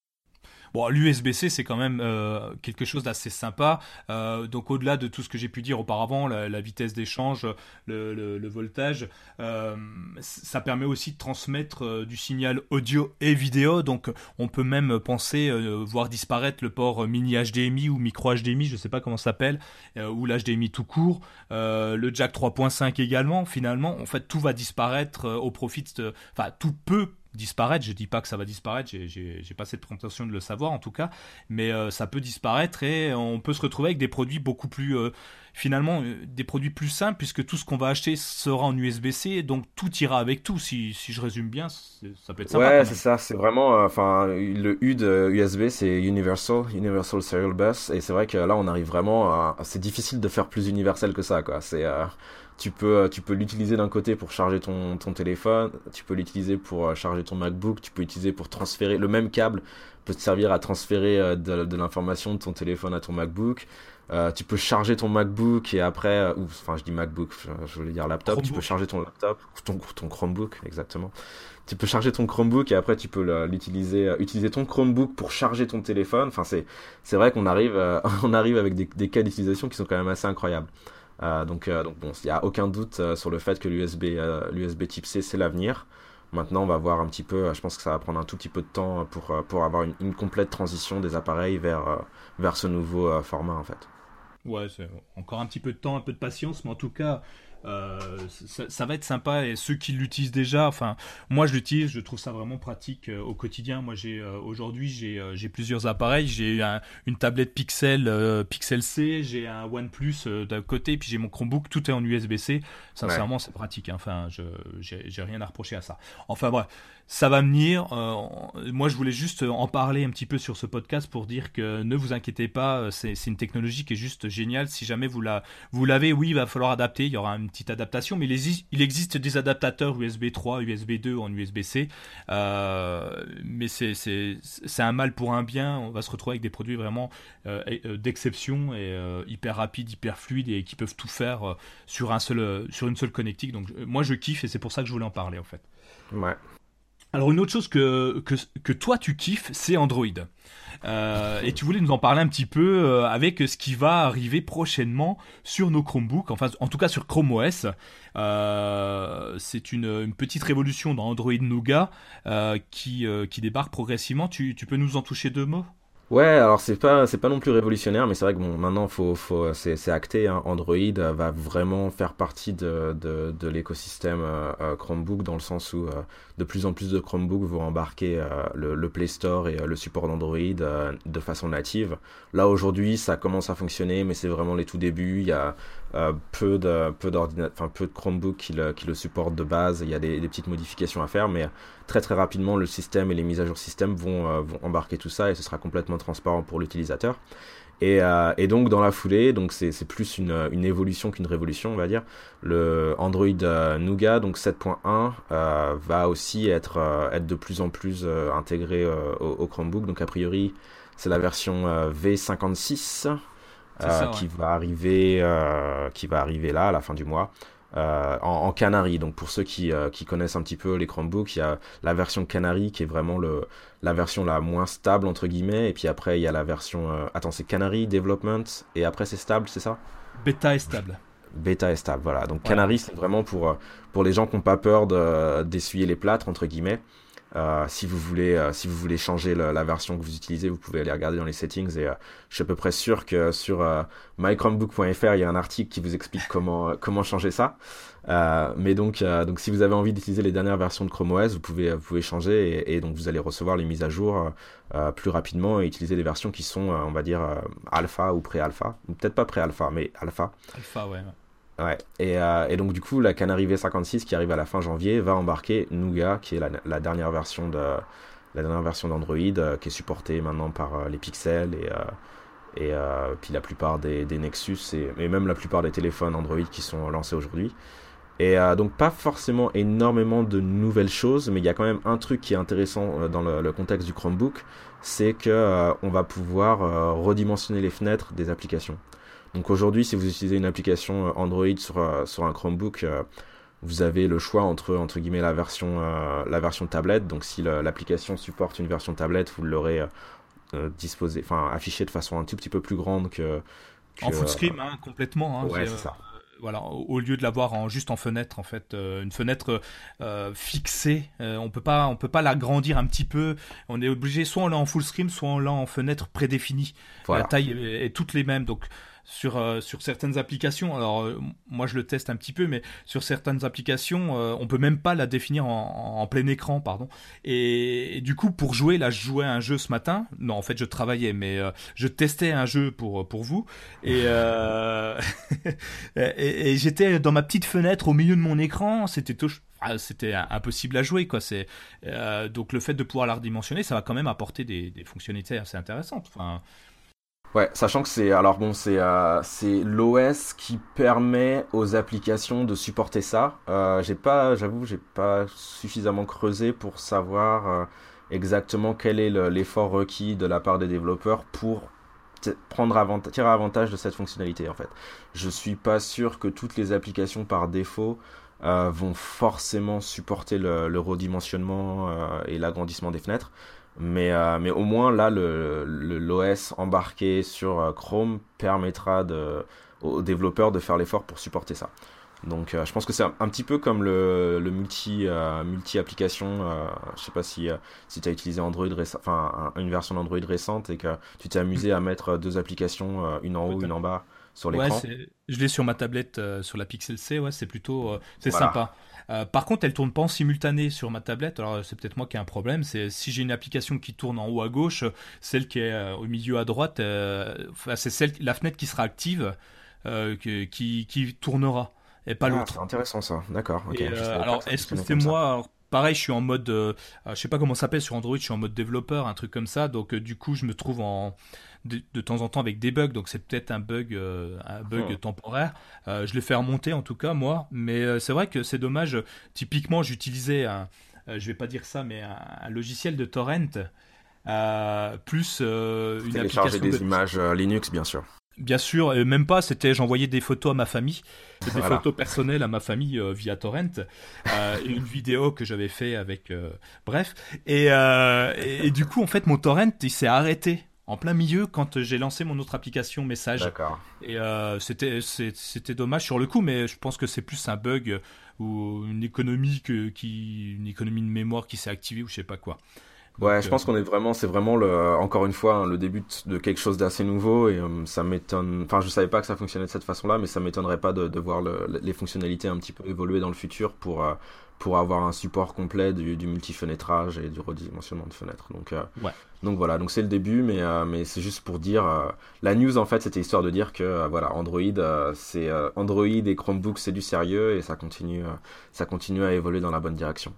Bon, l'U S B-C, c'est quand même euh, quelque chose d'assez sympa. Euh, donc, au-delà de tout ce que j'ai pu dire auparavant, la, la vitesse d'échange, le, le, le voltage, euh, ça permet aussi de transmettre euh, du signal audio et vidéo. Donc, on peut même penser euh, voir disparaître le port mini H D M I ou micro H D M I, je ne sais pas comment ça s'appelle, euh, ou l'H D M I tout court, euh, le jack trois point cinq également. Finalement, en fait, tout va disparaître euh, au profit de... Enfin, tout peut disparaître, je dis pas que ça va disparaître, j'ai, j'ai, j'ai pas cette prétention de le savoir en tout cas, mais euh, ça peut disparaître et on peut se retrouver avec des produits beaucoup plus, euh, finalement, euh, des produits plus simples puisque tout ce qu'on va acheter sera en U S B-C, donc tout ira avec tout, si, si je résume bien, c'est- ça peut être sympa Ouais, quand c'est même. ça, c'est vraiment, euh, enfin, le U de U S B, c'est Universal, Universal Serial Bus, et c'est vrai que là, on arrive vraiment à, c'est difficile de faire plus universel que ça, quoi. C'est, euh, tu peux, euh, tu peux l'utiliser d'un côté pour charger ton, ton téléphone, tu peux l'utiliser pour euh, charger ton MacBook, tu peux l'utiliser pour transférer, le même câble peut te servir à transférer euh, de, de l'information de ton téléphone à ton MacBook. Euh, tu peux charger ton MacBook et après, euh, ou, enfin, je dis MacBook, je, je voulais dire laptop, tu peux Chromebook. charger ton laptop, ton, ton Chromebook, exactement. Tu peux charger ton Chromebook et après tu peux le- l'utiliser, euh, utiliser ton Chromebook pour charger ton téléphone. Enfin, c'est, c'est vrai qu'on arrive, euh, on arrive avec des, des cas d'utilisation qui sont quand même assez incroyables. Euh, donc, euh, donc bon, il n'y a aucun doute euh, sur le fait que l'U S B, euh, l'U S B type C, c'est l'avenir. Maintenant, on va voir un petit peu, euh, je pense que ça va prendre un tout petit peu de temps pour, euh, pour avoir une, une complète transition des appareils vers, euh, vers ce nouveau euh, format en fait. Ouais, c'est encore un petit peu de temps, un peu de patience, mais en tout cas, euh, ça, ça va être sympa. Et ceux qui l'utilisent déjà, enfin, moi je l'utilise, je trouve ça vraiment pratique euh, au quotidien. Moi, j'ai euh, aujourd'hui, j'ai euh, j'ai plusieurs appareils. J'ai un- une tablette Pixel, euh, Pixel C, j'ai un OnePlus euh, d'un côté, puis j'ai mon Chromebook. Tout est en U S B-C. Ouais. Sincèrement, c'est pratique, hein. Enfin, je j'ai j'ai rien à reprocher à ça. Enfin bref, ça va venir. Euh, moi, je voulais juste en parler un petit peu sur ce podcast pour dire que ne vous inquiétez pas, c'est c'est une technologie qui est juste géniale. Si jamais vous la, vous l'avez, oui, il va falloir adapter. Il y aura une petite adaptation, mais il existe, il existe des adaptateurs U S B trois, U S B deux en U S B-C. Euh, mais c'est c'est c'est un mal pour un bien. On va se retrouver avec des produits vraiment euh, euh, d'exception et euh, hyper rapides, hyper fluides et qui peuvent tout faire euh, sur un seul, euh, sur une seule connectique. Donc euh, moi, je kiffe et c'est pour ça que je voulais en parler en fait. Ouais. Alors une autre chose que, que, que toi tu kiffes, c'est Android. Euh, et tu voulais nous en parler un petit peu euh, avec ce qui va arriver prochainement sur nos Chromebooks, enfin en tout cas sur Chrome O S. Euh, c'est une, une petite révolution dans Android Nougat euh, qui, euh, qui débarque progressivement. Tu, tu peux nous en toucher deux mots? Ouais, alors c'est pas c'est pas non plus révolutionnaire, mais c'est vrai que bon, maintenant faut faut c'est c'est acté, hein, Android euh, va vraiment faire partie de de, de l'écosystème euh, euh, Chromebook dans le sens où euh, de plus en plus de Chromebook vont embarquer euh, le, le Play Store et euh, le support d'Android euh, de façon native. Là aujourd'hui, ça commence à fonctionner, mais c'est vraiment les tout débuts. Il y a euh, peu de peu d'ordinateurs, enfin peu de Chromebook qui le qui le supportent de base. Il y a des, des petites modifications à faire, mais très très rapidement le système et les mises à jour système vont, euh, vont embarquer tout ça et ce sera complètement transparent pour l'utilisateur. Et, euh, et donc dans la foulée, donc c'est, c'est plus une, une évolution qu'une révolution on va dire, le Android euh, Nougat donc sept point un euh, va aussi être, euh, être de plus en plus euh, intégré euh, au, au Chromebook. Donc a priori c'est la version euh, V cinquante-six C'est euh, ça, ouais. qui va arriver euh, qui va arriver là à la fin du mois. euh, en, en Canary. Donc pour ceux qui, euh, qui connaissent un petit peu les Chromebooks, il y a la version Canary qui est vraiment le, la version la moins stable entre guillemets, et puis après il y a la version... Euh, attends, c'est Canary Development, et après c'est stable, c'est ça? Bêta est stable. Bêta est stable, voilà. Donc Voilà. Canary, c'est vraiment pour, pour les gens qui n'ont pas peur de, d'essuyer les plâtres, entre guillemets. Euh, si vous voulez, euh, si vous voulez changer le, la version que vous utilisez, vous pouvez aller regarder dans les settings, et euh, je suis à peu près sûr que sur euh, my chromebook point f r il y a un article qui vous explique comment, euh, comment changer ça. Euh, mais donc, euh, donc si vous avez envie d'utiliser les dernières versions de Chrome O S, vous pouvez, vous pouvez changer, et, et donc vous allez recevoir les mises à jour euh, plus rapidement et utiliser des versions qui sont, euh, on va dire, euh, alpha ou pré-alpha, ou peut-être pas pré-alpha, mais alpha. Alpha, ouais. Ouais, et, euh, et donc du coup, la Canary V cinquante-six qui arrive à la fin janvier va embarquer Nougat, qui est la, la dernière version de la dernière version d'Android, euh, qui est supportée maintenant par euh, les Pixel et, euh, et euh, puis la plupart des, des Nexus et, et même la plupart des téléphones Android qui sont lancés aujourd'hui. Et euh, donc pas forcément énormément de nouvelles choses, mais il y a quand même un truc qui est intéressant euh, dans le, le contexte du Chromebook, c'est que euh, on va pouvoir euh, redimensionner les fenêtres des applications. Donc aujourd'hui, si vous utilisez une application Android sur, euh, sur un Chromebook, euh, vous avez le choix entre, entre guillemets, la version, euh, la version tablette. Donc si le, l'application supporte une version tablette, vous l'aurez euh, disposé, enfin affiché de façon un tout petit peu plus grande que... que En full euh, screen, hein, complètement. Hein, ouais, c'est, c'est euh, ça. voilà, au, au lieu de l'avoir en, juste en fenêtre, en fait, euh, une fenêtre euh, fixée, euh, on peut pas, on peut pas l'agrandir un petit peu. On est obligé, soit on l'a en full screen, soit on l'a en fenêtre prédéfinie. Voilà. La taille est, est toutes les mêmes, donc sur euh, sur certaines applications. Alors euh, moi je le teste un petit peu, mais sur certaines applications, euh, on peut même pas la définir en, en plein écran, pardon. Et, et du coup, pour jouer, là, je jouais à un jeu ce matin. Non, en fait, je travaillais, mais euh, je testais un jeu pour pour vous. Et, euh... et, et j'étais dans ma petite fenêtre au milieu de mon écran. C'était tout. Ah, c'était impossible à jouer, quoi. C'est euh, donc le fait de pouvoir la redimensionner, ça va quand même apporter des, des fonctionnalités assez intéressantes. Enfin, Ouais, sachant que c'est alors bon, c'est euh, c'est l'O S qui permet aux applications de supporter ça. Euh, j'ai pas, j'avoue, j'ai pas suffisamment creusé pour savoir euh, exactement quel est le- l'effort requis de la part des développeurs pour t- prendre avantage, tirer avantage de cette fonctionnalité en fait. Je suis pas sûr que toutes les applications par défaut euh, vont forcément supporter le, le redimensionnement euh, et l'agrandissement des fenêtres. Mais, euh, mais au moins là, le, le, l'O S embarqué sur euh, Chrome permettra de, aux développeurs de faire l'effort pour supporter ça. Donc euh, je pense que c'est un, un petit peu comme le, le multi, euh, multi-application. Euh, je sais pas si, euh, si tu as utilisé Android réce- enfin, un- une version d'Android récente et que tu t'es amusé à mettre deux applications, euh, une en haut, une en bas, sur ouais, l'écran. c'est... je l'ai sur ma tablette, euh, sur la Pixel C, ouais, c'est plutôt, euh, c'est Voilà. sympa. Euh, par contre, elle tourne pas en simultané sur ma tablette. Alors, c'est peut-être moi qui ai un problème. C'est si j'ai une application qui tourne en haut à gauche, celle qui est euh, au milieu à droite, euh, enfin, c'est celle, la fenêtre qui sera active, euh, que- qui, qui tournera et pas Ah, c'est l'autre. intéressant ça. D'accord, ok. Et Je euh, savais pas alors, que ça est-ce que fonctionnait c'est comme ça. moi? Alors, pareil, je suis en mode, euh, euh, je sais pas comment ça s'appelle sur Android. Je suis en mode développeur, un truc comme ça. Donc, euh, du coup, je me trouve en de, de temps en temps avec des bugs. Donc, c'est peut-être un bug, euh, un Hmm. bug temporaire. Euh, je l'ai fait remonter en tout cas moi. Mais euh, c'est vrai que c'est dommage. Typiquement, j'utilisais un, euh, je vais pas dire ça, mais un, un logiciel de torrent. euh, plus euh, une Télécharger application de... des images euh, Linux, bien sûr. Bien sûr, et même pas, c'était j'envoyais des photos à ma famille, des Voilà. photos personnelles à ma famille euh, via torrent, euh, et une vidéo que j'avais fait avec, euh, bref, et, euh, et, et du coup en fait mon torrent il s'est arrêté en plein milieu quand j'ai lancé mon autre application message, D'accord. et euh, c'était c'est- c'était dommage sur le coup, mais je pense que c'est plus un bug ou une économie que qui une économie de mémoire qui s'est activée ou je sais pas quoi. Ouais, Donc je euh, pense qu'on est vraiment, c'est vraiment le, encore une fois, hein, le début de quelque chose d'assez nouveau et euh, ça m'étonne. Enfin, je savais pas que ça fonctionnait de cette façon-là, mais ça m'étonnerait pas de, de voir le- les fonctionnalités un petit peu évoluer dans le futur pour euh, pour avoir un support complet du, du multi-fenêtrage et du redimensionnement de fenêtres. Donc euh, ouais. donc voilà, donc c'est le début, mais euh, mais c'est juste pour dire euh, la news en fait, c'était histoire de dire que euh, voilà, Android, euh, c'est euh, Android et Chromebook, c'est du sérieux et ça continue, euh, ça continue à évoluer dans la bonne direction.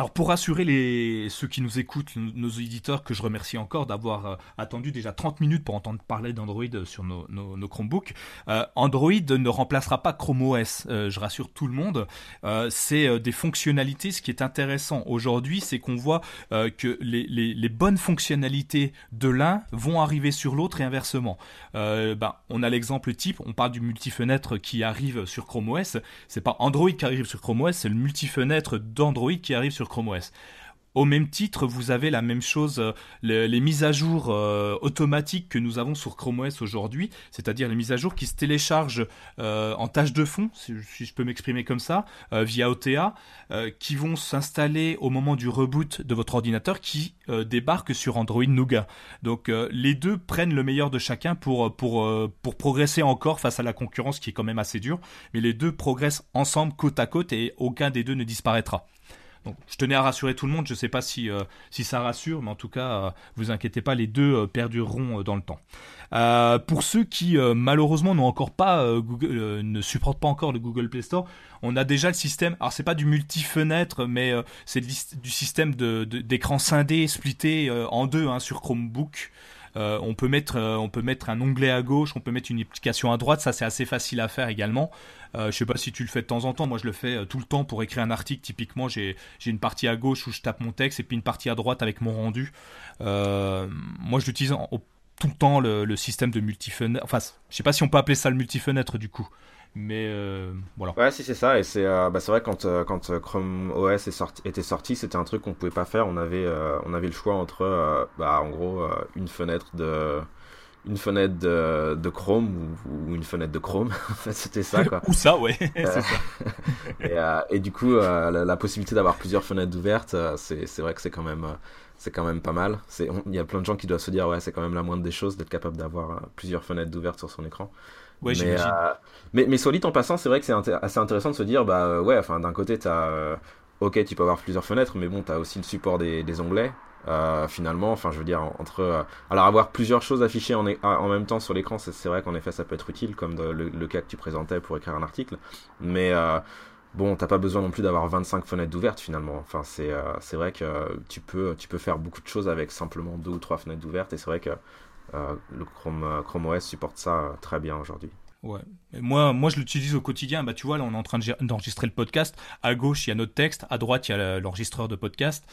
Alors pour rassurer les ceux qui nous écoutent, nos éditeurs, que je remercie encore d'avoir euh, attendu déjà trente minutes pour entendre parler d'Android sur nos, nos, nos Chromebooks, euh, Android ne remplacera pas Chrome O S, euh, je rassure tout le monde. Euh, c'est euh, des fonctionnalités. Ce qui est intéressant aujourd'hui, c'est qu'on voit euh, que les, les, les bonnes fonctionnalités de l'un vont arriver sur l'autre et inversement. Euh, ben, on a l'exemple type, on parle du multifenêtre qui arrive sur Chrome O S. C'est pas Android qui arrive sur Chrome O S, c'est le multifenêtre d'Android qui arrive sur Chrome O S. Au même titre, vous avez la même chose, euh, les, les mises à jour euh, automatiques que nous avons sur Chrome O S aujourd'hui, c'est-à-dire les mises à jour qui se téléchargent euh, en tâche de fond, si, si je peux m'exprimer comme ça, euh, via O T A, euh, qui vont s'installer au moment du reboot de votre ordinateur, qui euh, débarquent sur Android Nougat. Donc euh, les deux prennent le meilleur de chacun pour, pour, euh, pour progresser encore face à la concurrence qui est quand même assez dure, mais les deux progressent ensemble côte à côte et aucun des deux ne disparaîtra. Donc, je tenais à rassurer tout le monde, je ne sais pas si, euh, si ça rassure, mais en tout cas, euh, vous inquiétez pas, les deux euh, perdureront euh, dans le temps. Euh, pour ceux qui, euh, malheureusement, n'ont encore pas, euh, Google, euh, ne supportent pas encore le Google Play Store, on a déjà le système, alors c'est pas du multi-fenêtre, mais euh, c'est du système de, de, d'écran scindé, splitté euh, en deux hein, sur Chromebook. Euh, on peut mettre, euh, on peut mettre un onglet à gauche, on peut mettre une application à droite, ça c'est assez facile à faire également. Euh, je sais pas si tu le fais de temps en temps, moi je le fais euh, tout le temps pour écrire un article. Typiquement, j'ai, j'ai une partie à gauche où je tape mon texte et puis une partie à droite avec mon rendu. Euh, moi je l'utilise en, au, tout le temps le, le système de multifenêtre. Enfin, je sais pas si on peut appeler ça le multifenêtre du coup. Mais euh, voilà. Ouais, si c'est ça, et c'est euh, bah, c'est vrai quand euh, quand Chrome O S est sorti, était sorti, c'était un truc qu'on pouvait pas faire. On avait euh, on avait le choix entre euh, bah en gros euh, une fenêtre de une fenêtre de, de Chrome ou, ou une fenêtre de Chrome. En fait, c'était ça quoi. Ou ça, ouais. C'est ça. et, euh, et du coup, euh, la, la possibilité d'avoir plusieurs fenêtres ouvertes, euh, c'est c'est vrai que c'est quand même euh, c'est quand même pas mal. C'est il y a plein de gens qui doivent se dire ouais, c'est quand même la moindre des choses d'être capable d'avoir euh, plusieurs fenêtres ouvertes sur son écran. Ouais, mais, euh, mais, mais soit dit en passant, c'est vrai que c'est inté- assez intéressant de se dire, bah euh, ouais, enfin d'un côté, t'as, euh, ok, tu peux avoir plusieurs fenêtres, mais bon, t'as aussi le support des, des onglets, euh, finalement, enfin je veux dire, entre... Euh, alors avoir plusieurs choses affichées en, en même temps sur l'écran, c'est, c'est vrai qu'en effet, ça peut être utile, comme de, le, le cas que tu présentais pour écrire un article, mais... Euh, Bon, t'as pas besoin non plus d'avoir vingt-cinq fenêtres ouvertes finalement. Enfin, c'est euh, c'est vrai que tu peux tu peux faire beaucoup de choses avec simplement deux ou trois fenêtres ouvertes. Et c'est vrai que euh, le Chrome euh, Chrome O S supporte ça euh, très bien aujourd'hui. Ouais. Et moi, moi, je l'utilise au quotidien. Bah, tu vois, là, on est en train de gé- d'enregistrer le podcast. À gauche, il y a notre texte. À droite, il y a l'enregistreur de podcast.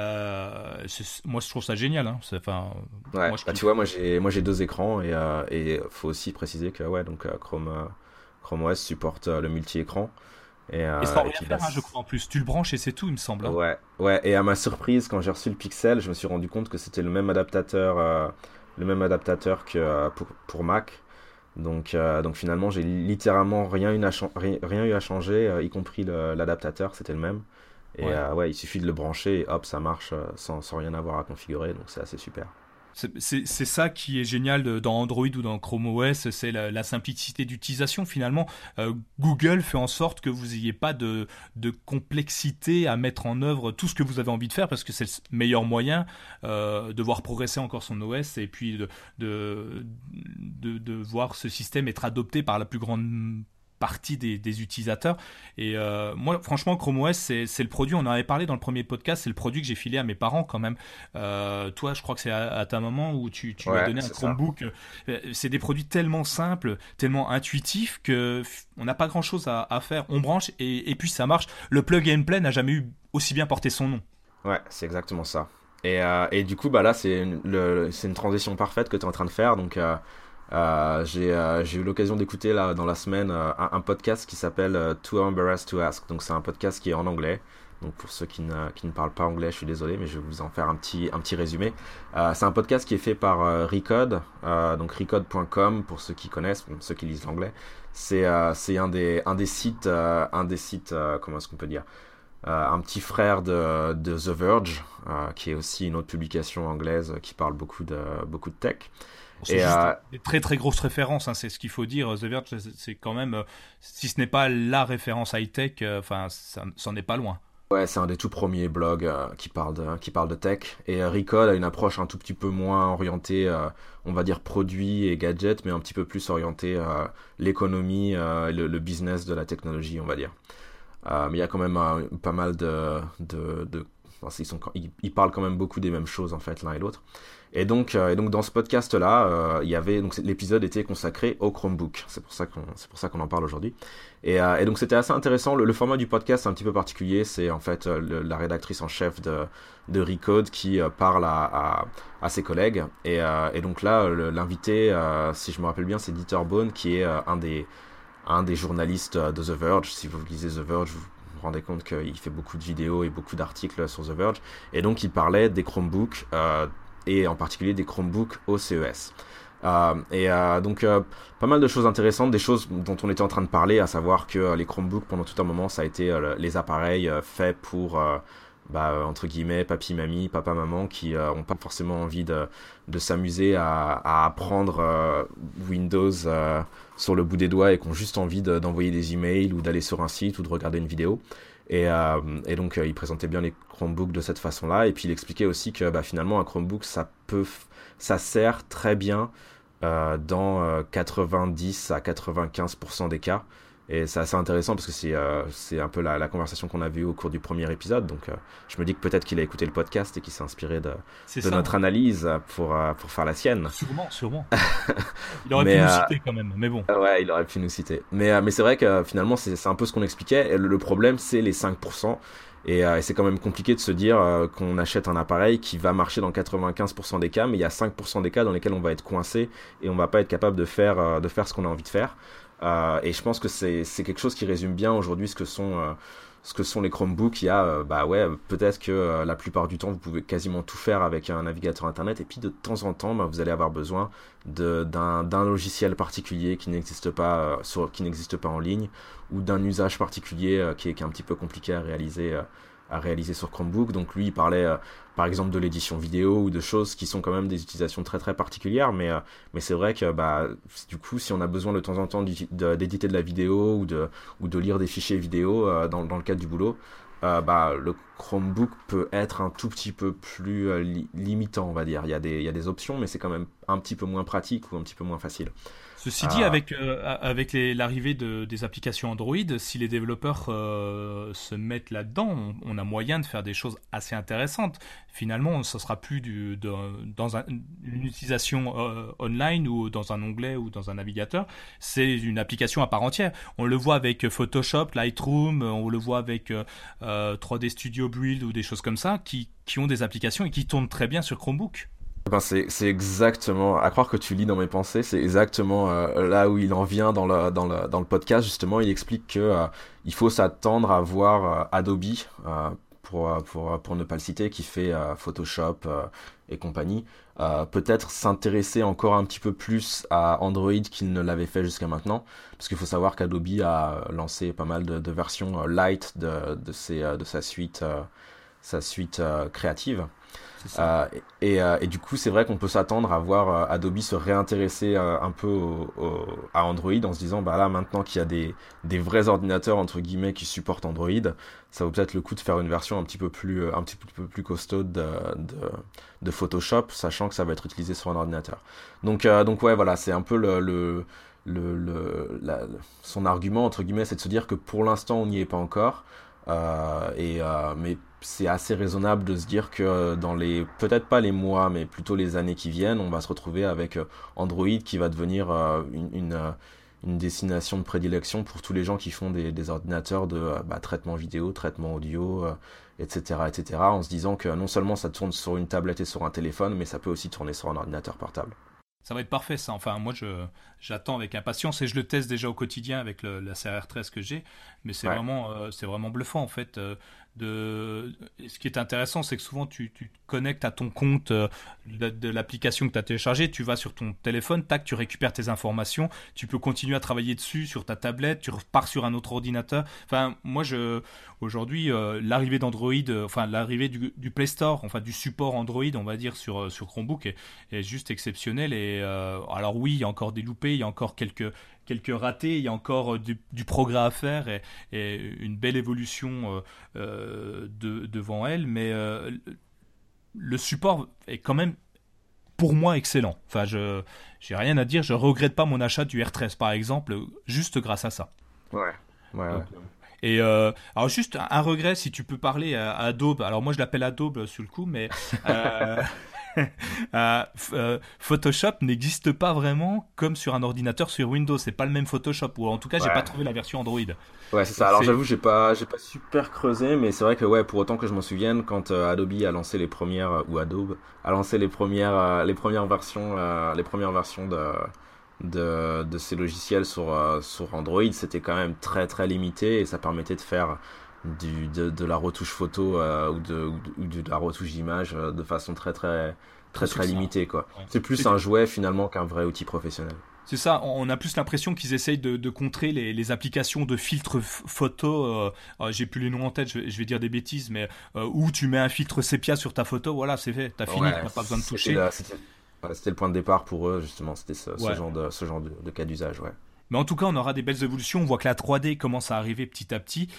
Euh, c'est, moi, je trouve ça génial. Hein. C'est, enfin, ouais. moi, je bah, tu vois, moi, j'ai, moi, j'ai deux écrans et euh, et faut aussi préciser que ouais, donc euh, Chrome euh, Chrome O S supporte euh, le multi-écran. Et, euh, et sans rien faire, bah, hein, je crois en plus. Tu le branches et c'est tout, il me semble. Hein. Ouais, ouais. Et à ma surprise, quand j'ai reçu le Pixel, je me suis rendu compte que c'était le même adaptateur, euh, le même adaptateur que euh, pour, pour Mac. Donc, euh, donc finalement, j'ai littéralement rien eu à, cha- rien, rien eu à changer, euh, y compris le, l'adaptateur, c'était le même. Et ouais. Euh, ouais, il suffit de le brancher et hop, ça marche euh, sans, sans rien avoir à configurer. Donc c'est assez super. C'est, c'est, c'est ça qui est génial de, dans Android ou dans Chrome O S, c'est la, la simplicité d'utilisation finalement. Euh, Google fait en sorte que vous n'ayez pas de, de complexité à mettre en œuvre tout ce que vous avez envie de faire parce que c'est le meilleur moyen euh, de voir progresser encore son O S et puis de, de, de, de voir ce système être adopté par la plus grande partie des, des utilisateurs. Et euh, moi, franchement, Chrome O S, c'est, c'est le produit, on en avait parlé dans le premier podcast, c'est le produit que j'ai filé à mes parents quand même. Euh, toi, je crois que c'est à, à ta maman où tu, tu ouais, lui as donné un Chromebook. Ça. C'est des produits tellement simples, tellement intuitifs que on n'a pas grand-chose à, à faire. On branche et, et puis ça marche. Le plug and play n'a jamais eu aussi bien porté son nom. Ouais, c'est exactement ça. Et, euh, et du coup, bah là, c'est une, le, c'est une transition parfaite que tu es en train de faire. Donc, euh, Euh, j'ai, euh, j'ai eu l'occasion d'écouter là dans la semaine euh, un, un podcast qui s'appelle euh, Too Embarrassed to Ask. Donc c'est un podcast qui est en anglais. Donc pour ceux qui ne, qui ne parlent pas anglais, je suis désolé, mais je vais vous en faire un petit, un petit résumé. Euh, c'est un podcast qui est fait par euh, Recode, euh, donc recode point com pour ceux qui connaissent, ceux qui lisent l'anglais. C'est, euh, c'est un des, un des sites, euh, un des sites, euh, comment est-ce qu'on peut dire, euh, un petit frère de, de The Verge, euh, qui est aussi une autre publication anglaise qui parle beaucoup de, beaucoup de tech. C'est et juste euh... des très très grosses références, hein, c'est ce qu'il faut dire. The Verge, c'est quand même, euh, si ce n'est pas la référence high-tech, enfin, euh, ça, ça n'est pas loin. Ouais, c'est un des tout premiers blogs euh, qui parle de qui parle de tech. Et euh, Recode a une approche un tout petit peu moins orientée, euh, on va dire produits et gadgets, mais un petit peu plus orientée euh, l'économie, euh, le, le business de la technologie, on va dire. Euh, mais il y a quand même euh, pas mal de, de, de enfin, ils, sont, ils, ils parlent quand même beaucoup des mêmes choses en fait l'un et l'autre. Et donc, euh, et donc dans ce podcast-là, euh, il y avait donc l'épisode était consacré au Chromebook. C'est pour ça qu'on, c'est pour ça qu'on en parle aujourd'hui. Et, euh, et donc c'était assez intéressant. Le, le format du podcast est un petit peu particulier. C'est en fait euh, le, la rédactrice en chef de, de Recode qui euh, parle à, à, à ses collègues. Et, euh, et donc là, le, l'invité, euh, si je me rappelle bien, c'est Dieter Bohn qui est euh, un des un des journalistes de The Verge. Si vous lisez The Verge, vous vous rendez compte qu'il fait beaucoup de vidéos et beaucoup d'articles sur The Verge. Et donc il parlait des Chromebooks. Euh, et en particulier des Chromebooks au C E S. Euh, et euh, donc euh, pas mal de choses intéressantes, des choses dont on était en train de parler, à savoir que euh, les Chromebooks pendant tout un moment ça a été euh, les appareils euh, faits pour euh, bah, euh, entre guillemets papy mamie, papa maman qui euh, ont pas forcément envie de, de s'amuser à, à apprendre euh, Windows euh, sur le bout des doigts et qui ont juste envie de, d'envoyer des emails ou d'aller sur un site ou de regarder une vidéo. Et, euh, et donc euh, il présentait bien les Chromebooks de cette façon-là, et puis il expliquait aussi que bah, finalement un Chromebook ça peut, ça sert très bien euh, dans euh, quatre-vingt-dix à quatre-vingt-quinze pour cent des cas. Et c'est assez intéressant parce que c'est, euh, c'est un peu la, la conversation qu'on avait eue au cours du premier épisode. Donc euh, je me dis que peut-être qu'il a écouté le podcast et qu'il s'est inspiré de, de ça, notre ouais. analyse pour, euh, pour faire la sienne. Sûrement, sûrement. Il aurait mais, pu nous citer euh, quand même, mais bon. Ouais, il aurait pu nous citer. Mais, euh, mais c'est vrai que euh, finalement, c'est, c'est un peu ce qu'on expliquait. Et le, le problème, c'est les cinq pour cent. Et, euh, et c'est quand même compliqué de se dire euh, qu'on achète un appareil qui va marcher dans quatre-vingt-quinze pour cent des cas, mais il y a cinq pour cent des cas dans lesquels on va être coincé et on va pas être capable de faire, euh, de faire ce qu'on a envie de faire. Euh, et je pense que c'est, c'est quelque chose qui résume bien aujourd'hui ce que sont, euh, ce que sont les Chromebooks. Il y a, euh, bah ouais, peut-être que euh, la plupart du temps, vous pouvez quasiment tout faire avec un navigateur internet. Et puis de temps en temps, bah, vous allez avoir besoin de, d'un, d'un logiciel particulier qui n'existe pas, euh, sur, qui n'existe pas en ligne, ou d'un usage particulier euh, qui, est, qui est un petit peu compliqué à réaliser. Euh, à réaliser sur Chromebook. Donc lui il parlait euh, par exemple de l'édition vidéo ou de choses qui sont quand même des utilisations très très particulières, mais, euh, mais c'est vrai que bah, du coup si on a besoin de temps en temps d'éditer de la vidéo ou de, ou de lire des fichiers vidéo euh, dans, dans le cadre du boulot, euh, bah, le Chromebook peut être un tout petit peu plus euh, li- limitant, on va dire. Il y a des, il y a des options, mais c'est quand même un petit peu moins pratique ou un petit peu moins facile. Ceci dit, ah. avec, euh, avec les, l'arrivée de, des applications Android, si les développeurs euh, se mettent là-dedans, on, on a moyen de faire des choses assez intéressantes. Finalement, ce ne sera plus du, de, dans un, une utilisation euh, online ou dans un onglet ou dans un navigateur. C'est une application à part entière. On le voit avec Photoshop, Lightroom, on le voit avec euh, trois D Studio Build ou des choses comme ça qui, qui ont des applications et qui tournent très bien sur Chromebook. Ben c'est, c'est exactement, à croire que tu lis dans mes pensées, c'est exactement euh, là où il en vient dans le, dans le, dans le podcast. Justement, il explique que euh, il faut s'attendre à voir euh, Adobe, euh, pour, pour, pour ne pas le citer, qui fait euh, Photoshop euh, et compagnie, euh, peut-être s'intéresser encore un petit peu plus à Android qu'il ne l'avait fait jusqu'à maintenant, parce qu'il faut savoir qu'Adobe a lancé pas mal de, de versions euh, light de, de, ses, de sa suite, euh, sa suite euh, créative. Euh, et, et, euh, et du coup c'est vrai qu'on peut s'attendre à voir euh, Adobe se réintéresser euh, un peu au, au, à Android en se disant bah là maintenant qu'il y a des, des vrais ordinateurs entre guillemets qui supportent Android, ça vaut peut-être le coup de faire une version un petit peu plus, un petit peu plus costaud de, de, de Photoshop, sachant que ça va être utilisé sur un ordinateur. Donc, euh, donc ouais voilà, c'est un peu le, le, le, le la, son argument entre guillemets, c'est de se dire que pour l'instant on n'y est pas encore. Euh, et euh, mais c'est assez raisonnable de se dire que dans les, peut-être pas les mois, mais plutôt les années qui viennent, on va se retrouver avec Android qui va devenir euh, une, une, une destination de prédilection pour tous les gens qui font des, des ordinateurs de bah, traitement vidéo, traitement audio, euh, et cetera, et cetera, en se disant que non seulement ça tourne sur une tablette et sur un téléphone, mais ça peut aussi tourner sur un ordinateur portable. Ça va être parfait ça, enfin moi je, j'attends avec impatience et je le teste déjà au quotidien avec le, la C R R treize que j'ai, mais c'est, ouais. vraiment, euh, c'est vraiment bluffant en fait. Euh, de... Ce qui est intéressant c'est que souvent tu, tu te connectes à ton compte euh, de, de l'application que tu as téléchargée, tu vas sur ton téléphone, tac, tu récupères tes informations, tu peux continuer à travailler dessus sur ta tablette, tu repars sur un autre ordinateur. Enfin moi je, aujourd'hui euh, l'arrivée d'Android, euh, enfin l'arrivée du, du Play Store, enfin du support Android on va dire sur, sur Chromebook est, est juste exceptionnel. Et euh, alors oui il y a encore des loupés, il y a encore quelques quelques ratés, il y a encore du, du progrès à faire et, et une belle évolution euh, de, devant elle, mais euh, le support est quand même pour moi excellent. Enfin, je j'ai rien à dire, je regrette pas mon achat du R treize par exemple, juste grâce à ça. Ouais, ouais, ouais. Et euh, alors juste un, un regret, si tu peux parler à, à Adobe. Alors moi je l'appelle Adobe sur le coup, mais euh, euh, euh, Photoshop n'existe pas vraiment comme sur un ordinateur sur Windows. C'est pas le même Photoshop, ou en tout cas j'ai pas Ouais. trouvé la version Android. Ouais, c'est ça. Donc Alors c'est j'avoue, j'ai pas, j'ai pas super creusé, mais c'est vrai que ouais, pour autant que je m'en souvienne, quand euh, Adobe a lancé les premières, euh, ou Adobe a lancé les premières, euh, les premières versions, euh, les premières versions de, de, de ces logiciels sur, euh, sur Android, c'était quand même très très limité et ça permettait de faire du, de, de la retouche photo euh, ou, de, ou de, ou de la retouche d'image euh, de façon très très très très très succinct. limitée quoi. Ouais. C'est plus C'est un jouet finalement qu'un vrai outil professionnel. c'est ça, on a plus l'impression qu'ils essayent de, de contrer les, les applications de filtres f- photo. Euh, euh, j'ai plus les noms en tête, je, vais je vais dire des bêtises, mais euh, où tu mets un filtre sépia sur ta photo, voilà, c'est fait, t'as fini, Ouais, t'as pas besoin de c'était toucher. là, c'était voilà, c'était le point de départ pour eux justement, c'était ce, ce Ouais. genre de ce genre de, de cas d'usage, ouais. Mais en tout cas, on aura des belles évolutions. On voit que la trois D commence à arriver petit à petit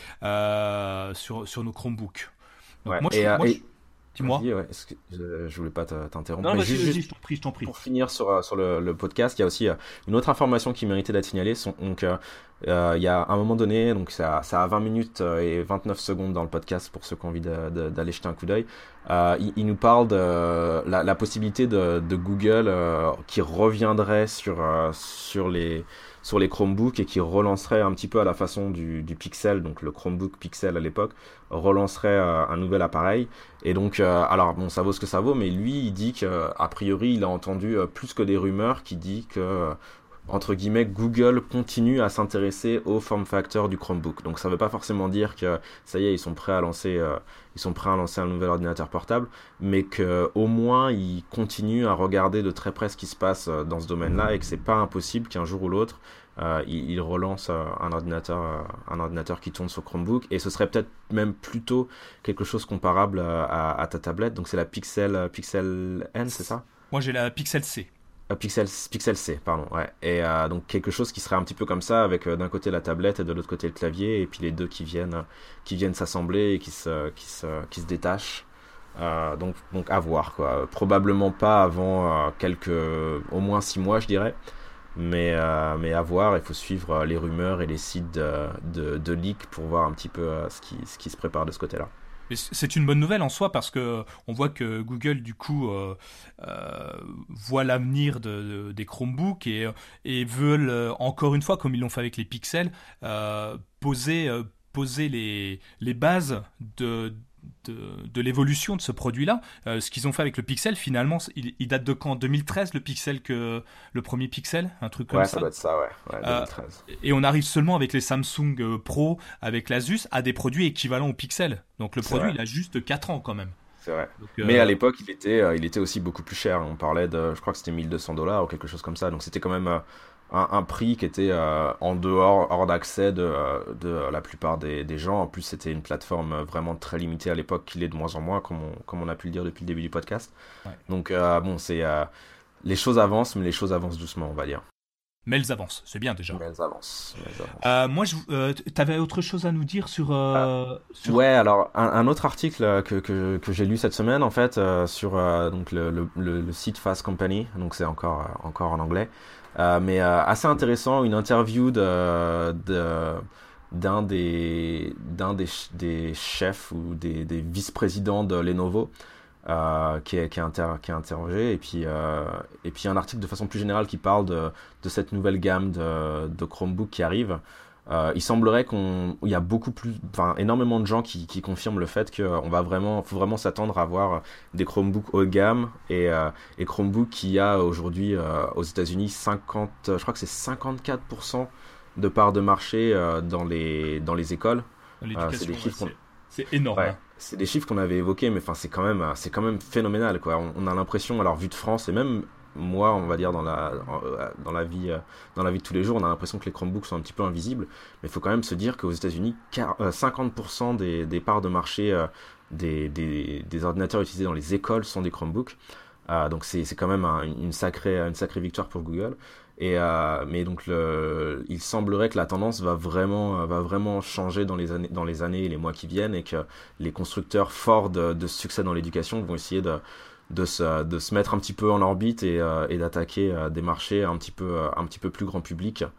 euh, sur, sur nos Chromebooks. Donc Ouais. moi, je, Et, euh, moi, je- et dis-moi. vas-y, ouais, est-ce que- je, je voulais pas te- t'interrompre, Non, mais vas-y, juste, vas-y, juste je t'en prie, je t'en prie. pour finir sur, euh, sur le, le podcast, il y a aussi euh, une autre information qui méritait d'être signalée. Son- Donc, euh, euh, il y a un moment donné, donc ça, ça a vingt minutes euh, et vingt-neuf secondes dans le podcast pour ceux qui ont envie de- de- d'aller jeter un coup d'œil. Euh, il, il nous parle de euh, la, la possibilité de, de Google euh, qui reviendrait sur, euh, sur les, sur les Chromebooks et qui relancerait un petit peu à la façon du, du Pixel, donc le Chromebook Pixel à l'époque, relancerait euh, un nouvel appareil. Et donc, euh, alors bon, ça vaut ce que ça vaut, mais lui, il dit que a priori, il a entendu euh, plus que des rumeurs qui dit que euh, entre guillemets, Google continue à s'intéresser au form factor du Chromebook. Donc, ça ne veut pas forcément dire que ça y est, ils sont prêts à lancer, euh, ils sont prêts à lancer un nouvel ordinateur portable, mais que au moins, ils continuent à regarder de très près ce qui se passe euh, dans ce domaine-là et que c'est pas impossible qu'un jour ou l'autre euh, il, il relance euh, un ordinateur, euh, un ordinateur qui tourne sur Chromebook, et ce serait peut-être même plutôt quelque chose comparable euh, à, à ta tablette. Donc c'est la Pixel, euh, Pixel N, c'est ça? Moi, j'ai la Pixel C. Euh, Pixel, Pixel C, pardon, ouais. Et euh, donc quelque chose qui serait un petit peu comme ça, avec euh, d'un côté la tablette et de l'autre côté le clavier, et puis les deux qui viennent, euh, qui viennent s'assembler et qui se, qui se, qui se détachent. Euh, donc, donc à voir quoi. Probablement pas avant euh, quelques, au moins six mois, je dirais. Mais, euh, mais à voir, il faut suivre euh, les rumeurs et les sites de, de, de leak pour voir un petit peu euh, ce, qui, ce qui se prépare de ce côté-là. Mais c'est une bonne nouvelle en soi parce que on voit que Google du coup euh, euh, voit l'avenir de, de- des Chromebooks et, et veulent euh, encore une fois, comme ils l'ont fait avec les Pixels, euh, poser euh, poser les les bases de de, de l'évolution de ce produit-là. Euh, ce qu'ils ont fait avec le Pixel, finalement, il, il date de quand? deux mille treize, le Pixel, que le premier Pixel, un truc comme Ouais, ça ça. doit être ça, ouais, ouais Euh, deux mille treize. et on arrive seulement avec les Samsung euh, Pro, avec l'Asus, à des produits équivalents au Pixel. Donc le C'est produit, vrai, il a juste quatre ans quand même. c'est vrai. Donc, Mais à euh, l'époque, il était, euh, il était aussi beaucoup plus cher. On parlait de, je crois que c'était mille deux cents dollars ou quelque chose comme ça. Donc c'était quand même euh, un, un prix qui était euh, en dehors, hors d'accès de, euh, de la plupart des, des gens. En plus, c'était une plateforme euh, vraiment très limitée à l'époque, qui l'est de moins en moins, comme on, comme on a pu le dire depuis le début du podcast. ouais. Donc euh, bon, c'est euh, les choses avancent, mais les choses avancent doucement, on va dire. Mais elles avancent, c'est bien déjà. Mais elles avancent. Mais elles avancent. Euh, moi, je, euh, t'avais autre chose à nous dire sur, euh, sur... Ouais, alors un, un autre article euh, que, que, que j'ai lu cette semaine en fait euh, sur euh, donc le, le, le, le site Fast Company, donc c'est encore euh, encore en anglais, euh, mais euh, assez intéressant, une interview de, de d'un des d'un des, ch- des chefs ou des, des vice-présidents de Lenovo euh, qui est qui est, inter, qui est interrogé, et puis euh, et puis un article de façon plus générale qui parle de de cette nouvelle gamme de de Chromebook qui arrive. Euh, il semblerait qu'on, il y a beaucoup plus, enfin énormément de gens qui, qui confirment le fait qu'on va vraiment, faut vraiment s'attendre à avoir des Chromebooks haut de gamme et, euh, et Chromebook qui a aujourd'hui euh, aux États-Unis cinquante, je crois que c'est cinquante-quatre pour cent de part de marché euh, dans les dans les écoles. dans Euh, c'est l'éducation. des Ouais, chiffres qu'on, c'est c'est énorme. ouais, Hein. c'est des chiffres qu'on avait évoqués, mais enfin c'est quand même, c'est quand même phénoménal quoi. On, on a l'impression, alors vu de France et même moi, on va dire dans la en- euh, dans la vie euh, dans la vie de tous les jours, on a l'impression que les Chromebooks sont un petit peu invisibles, mais il faut quand même se dire qu'aux États-Unis, quar- euh, cinquante pour cent des, des parts de marché euh, des, des, des ordinateurs utilisés dans les écoles sont des Chromebooks. Euh, donc c'est c'est quand même un- une sacrée une sacrée victoire pour Google. Et euh, mais donc le, il semblerait que la tendance va vraiment va vraiment changer dans les années dans les années et les mois qui viennent, et que les constructeurs forts de, de succès dans l'éducation vont essayer de de se, de se mettre un petit peu en orbite et, euh, et d'attaquer euh, des marchés un petit peu, euh, un petit peu plus grand public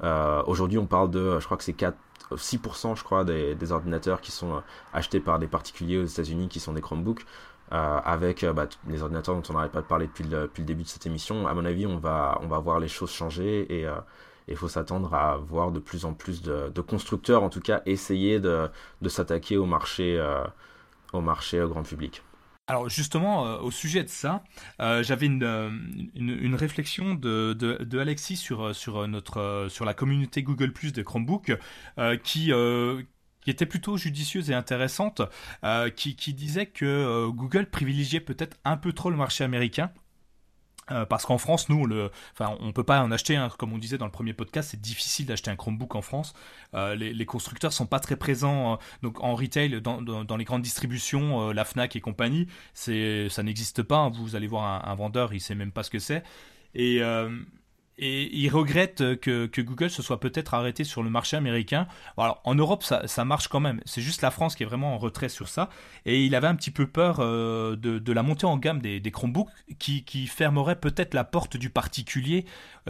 Euh, aujourd'hui, on parle de, je crois que c'est quatre, six pour cent, je crois, des, des ordinateurs qui sont achetés par des particuliers aux États-Unis qui sont des Chromebooks. Euh, avec euh, bah, les ordinateurs dont on n'arrête pas de parler depuis le, depuis le début de cette émission, à mon avis, on va, on va voir les choses changer et euh, il faut s'attendre à voir de plus en plus de, de constructeurs, en tout cas, essayer de, de s'attaquer au marché, euh, au marché au grand public. Alors justement, euh, au sujet de ça, euh, j'avais une, une, une réflexion de, de, de Alexis sur, sur, notre, sur la communauté Google Plus de Chromebook euh, qui... Euh, qui était plutôt judicieuse et intéressante, euh, qui, qui disait que euh, Google privilégiait peut-être un peu trop le marché américain. Euh, parce qu'en France, nous, le, enfin, on peut pas en acheter, hein, comme on disait dans le premier podcast, c'est difficile d'acheter un Chromebook en France. Euh, les, les constructeurs sont pas très présents, euh, donc en retail, dans, dans, dans les grandes distributions, euh, la Fnac et compagnie, c'est, ça n'existe pas. Hein. Vous allez voir un, un vendeur, il sait même pas ce que c'est. Et euh, Et il regrette que, que Google se soit peut-être arrêté sur le marché américain. Alors, en Europe, ça, ça marche quand même. C'est juste la France qui est vraiment en retrait sur ça. Et il avait un petit peu peur euh, de, de la montée en gamme des, des Chromebooks qui, qui fermerait peut-être la porte du particulier.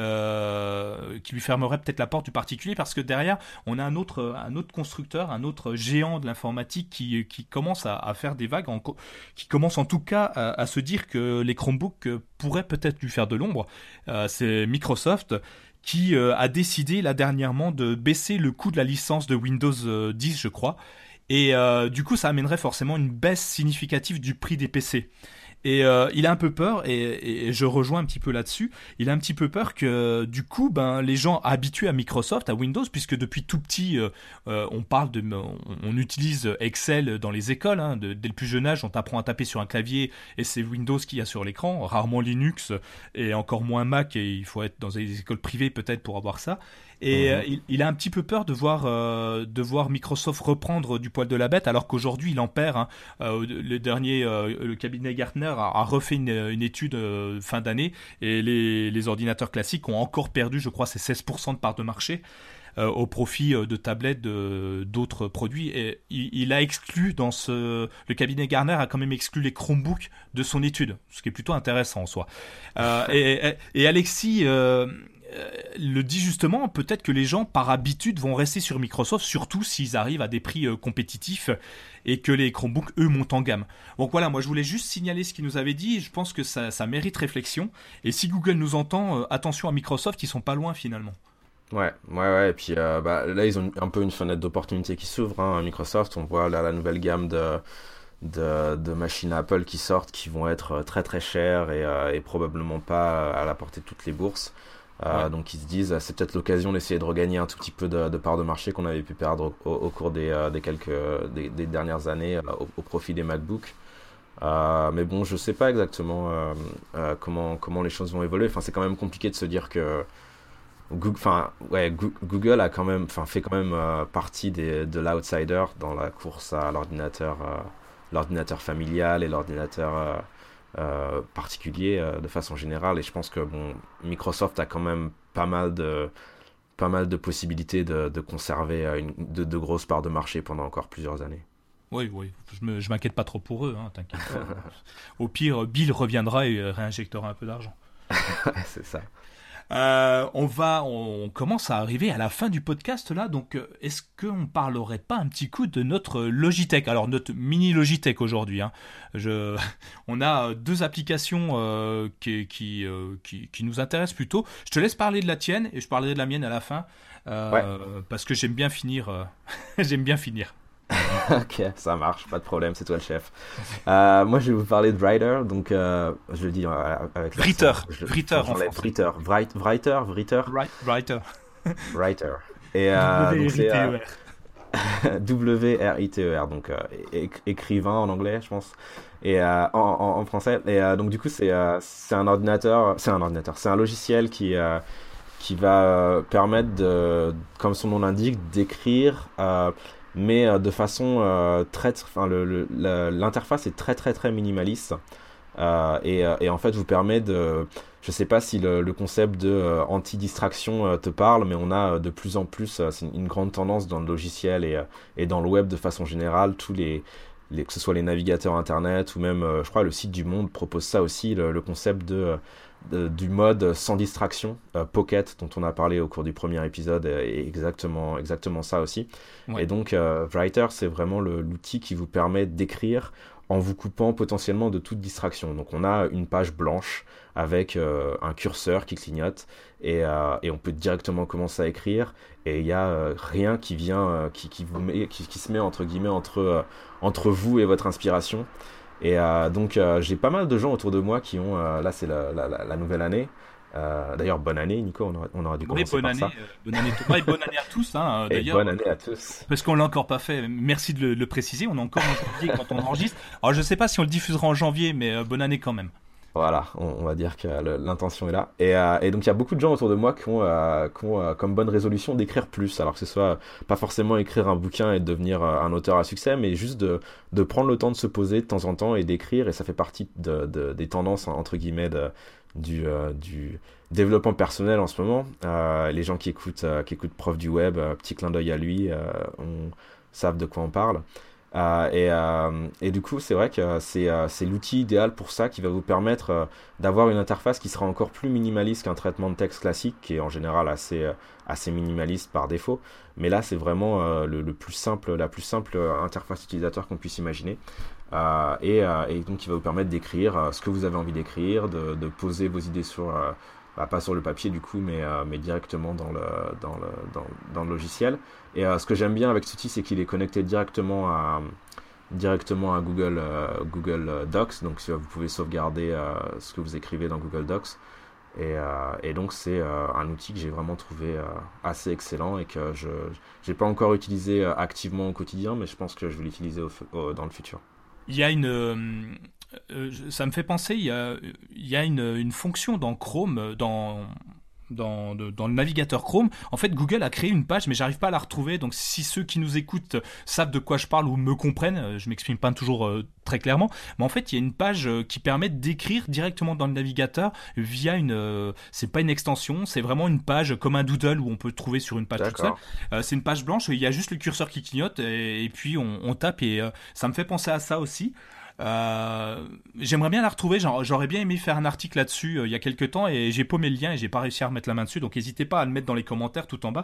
Euh, qui lui fermerait peut-être la porte du particulier parce que derrière, on a un autre, un autre constructeur, un autre géant de l'informatique qui, qui commence à, à faire des vagues, en, qui commence en tout cas à, à se dire que les Chromebooks pourraient peut-être lui faire de l'ombre. Euh, c'est Microsoft qui euh, a décidé là dernièrement de baisser le coût de la licence de Windows dix, je crois. Et euh, du coup, ça amènerait forcément une baisse significative du prix des P C. Et euh, il a un peu peur, et, et je rejoins un petit peu là-dessus, il a un petit peu peur que du coup, ben, les gens habitués à Microsoft, à Windows, puisque depuis tout petit, euh, euh, on parle de, on, on utilise Excel dans les écoles, hein, de, dès le plus jeune âge, on t'apprend à taper sur un clavier, et c'est Windows qu'il y a sur l'écran, rarement Linux, et encore moins Mac, et il faut être dans des écoles privées peut-être pour avoir ça. Et mmh. euh, il, il a un petit peu peur de voir, euh, de voir Microsoft reprendre du poil de la bête, alors qu'aujourd'hui il en perd. Hein. Euh, le dernier, euh, le cabinet Gartner a, a refait une, une étude euh, fin d'année, et les, les ordinateurs classiques ont encore perdu, je crois, c'est seize pour cent de part de marché. Euh, au profit euh, de tablettes de, d'autres produits. Et il, il a exclu dans ce... Le cabinet Gartner a quand même exclu les Chromebooks de son étude, ce qui est plutôt intéressant en soi. Euh, et, et, et Alexis... Euh, le dit justement, peut-être que les gens par habitude vont rester sur Microsoft, surtout s'ils arrivent à des prix euh, compétitifs et que les Chromebooks eux montent en gamme. Donc voilà, moi je voulais juste signaler ce qu'il nous avait dit, et je pense que ça, ça mérite réflexion, et si Google nous entend, euh, attention à Microsoft, ils sont pas loin finalement. Ouais, ouais, ouais, et puis euh, bah, là ils ont un peu une fenêtre d'opportunité qui s'ouvre, hein, à Microsoft. On voit là la nouvelle gamme de, de, de machines Apple qui sortent, qui vont être très très chères et, euh, et probablement pas à la portée de toutes les bourses. Euh, ouais. Donc ils se disent, c'est peut-être l'occasion d'essayer de regagner un tout petit peu de, de part de marché qu'on avait pu perdre au, au cours des, euh, des quelques des, des dernières années euh, au, au profit des MacBooks. Euh, mais bon, je sais pas exactement euh, euh, comment comment les choses vont évoluer. Enfin, c'est quand même compliqué de se dire que Google, enfin ouais, Google a quand même, enfin fait quand même euh, partie des, de l'outsider dans la course à l'ordinateur, euh, l'ordinateur familial et l'ordinateur euh, Euh, particulier euh, de façon générale, et je pense que bon, Microsoft a quand même pas mal de pas mal de possibilités de, de conserver une, de, de grosses parts de marché pendant encore plusieurs années. Oui, oui, je, me, je m'inquiète pas trop pour eux, hein, t'inquiète pas. Au pire, Bill reviendra et réinjectera un peu d'argent. C'est ça. Euh, on va, on commence à arriver à la fin du podcast là, donc est-ce qu'on parlerait pas un petit coup de notre Logitech, alors notre mini Logitech aujourd'hui, hein. Je, on a deux applications euh, qui, qui, euh, qui, qui nous intéressent plutôt. Je te laisse parler de la tienne et je parlerai de la mienne à la fin, euh, ouais. Parce que j'aime bien finir, euh, j'aime bien finir. Ok, ça marche, pas de problème, c'est toi le chef. Euh, moi, je vais vous parler de Writer, donc euh, je le dis euh, avec Writer, Writer en français. Writer, Writer, Writer, Writer, Writer. Et euh, donc c'est euh, W R I T E R, donc euh, é- écrivain en anglais, je pense, et euh, en, en, en français. Et euh, donc du coup, c'est euh, c'est un ordinateur, c'est un ordinateur, c'est un logiciel qui euh, qui va euh, permettre de, comme son nom l'indique, d'écrire. Euh, mais euh, de façon euh, très, enfin le, le, la, l'interface est très très très minimaliste euh, et, et en fait vous permet de, je sais pas si le, le concept de euh, anti-distraction euh, te parle, mais on a euh, de plus en plus, euh, c'est une, une grande tendance dans le logiciel et, euh, et dans le web de façon générale, tous les, les que ce soit les navigateurs internet ou même, euh, je crois, le site du Monde propose ça aussi, le, le concept de de, du mode sans distraction, euh, Pocket, dont on a parlé au cours du premier épisode, est exactement, exactement ça aussi. Ouais. Et donc, euh, Writer, c'est vraiment le, l'outil qui vous permet d'écrire en vous coupant potentiellement de toute distraction. Donc, on a une page blanche avec euh, un curseur qui clignote et, euh, et on peut directement commencer à écrire. Et il n'y a euh, rien qui vient, euh, qui, qui, vous met, qui, qui se met entre guillemets entre, euh, entre vous et votre inspiration. Et euh, donc, euh, j'ai pas mal de gens autour de moi qui ont... Euh, là, c'est la, la, la nouvelle année. Euh, d'ailleurs, bonne année, Nico. On aura, on aura dû oui, commencer bonne par année, ça. Euh, bonne année Thomas et bonne année à tous. Hein, et d'ailleurs, bonne année à tous. Parce qu'on l'a encore pas fait. Merci de le, le préciser. On est encore en janvier quand on enregistre. Alors, je sais pas si on le diffusera en janvier, mais euh, bonne année quand même. Voilà, on, on va dire que le, l'intention est là. Et, euh, et donc il y a beaucoup de gens autour de moi qui ont, euh, qui ont euh, comme bonne résolution d'écrire plus. Alors que ce soit pas forcément écrire un bouquin et de devenir euh, un auteur à succès, mais juste de, de prendre le temps de se poser de temps en temps et d'écrire. Et ça fait partie de, de, des tendances, entre guillemets, de, du, euh, du développement personnel en ce moment. Euh, les gens qui écoutent, euh, qui écoutent Prof du Web, euh, petit clin d'œil à lui, euh, on, savent de quoi on parle. Euh, et, euh, et du coup, c'est vrai que c'est, euh, c'est l'outil idéal pour ça qui va vous permettre euh, d'avoir une interface qui sera encore plus minimaliste qu'un traitement de texte classique, qui est en général assez, euh, assez minimaliste par défaut. Mais là, c'est vraiment euh, le, le plus simple, la plus simple interface utilisateur qu'on puisse imaginer. Euh, et, euh, et donc, qui va vous permettre d'écrire euh, ce que vous avez envie d'écrire, de, de poser vos idées sur... Euh, Bah, pas sur le papier du coup, mais, euh, mais directement dans le, dans le, dans, dans le logiciel. Et euh, ce que j'aime bien avec cet outil, c'est qu'il est connecté directement à, directement à Google, euh, Google Docs. Donc vous pouvez sauvegarder euh, ce que vous écrivez dans Google Docs. Et, euh, et donc c'est euh, un outil que j'ai vraiment trouvé euh, assez excellent et que je n'ai pas encore utilisé euh, activement au quotidien, mais je pense que je vais l'utiliser au, au, dans le futur. Il y a une... Euh, ça me fait penser, il y a, il y a une, une fonction dans Chrome, dans... Dans, de, dans le navigateur Chrome, en fait Google a créé une page mais j'arrive pas à la retrouver, donc si ceux qui nous écoutent savent de quoi je parle ou me comprennent, je m'exprime pas toujours euh, très clairement, mais en fait il y a une page euh, qui permet d'écrire directement dans le navigateur via une, euh, c'est pas une extension, c'est vraiment une page comme un doodle où on peut trouver sur une page toute seule, euh, c'est une page blanche, il y a juste le curseur qui clignote et, et puis on, on tape et euh, ça me fait penser à ça aussi. Euh, j'aimerais bien la retrouver, j'aurais bien aimé faire un article là-dessus euh, il y a quelques temps et j'ai paumé le lien et j'ai pas réussi à remettre la main dessus, donc n'hésitez pas à le mettre dans les commentaires tout en bas.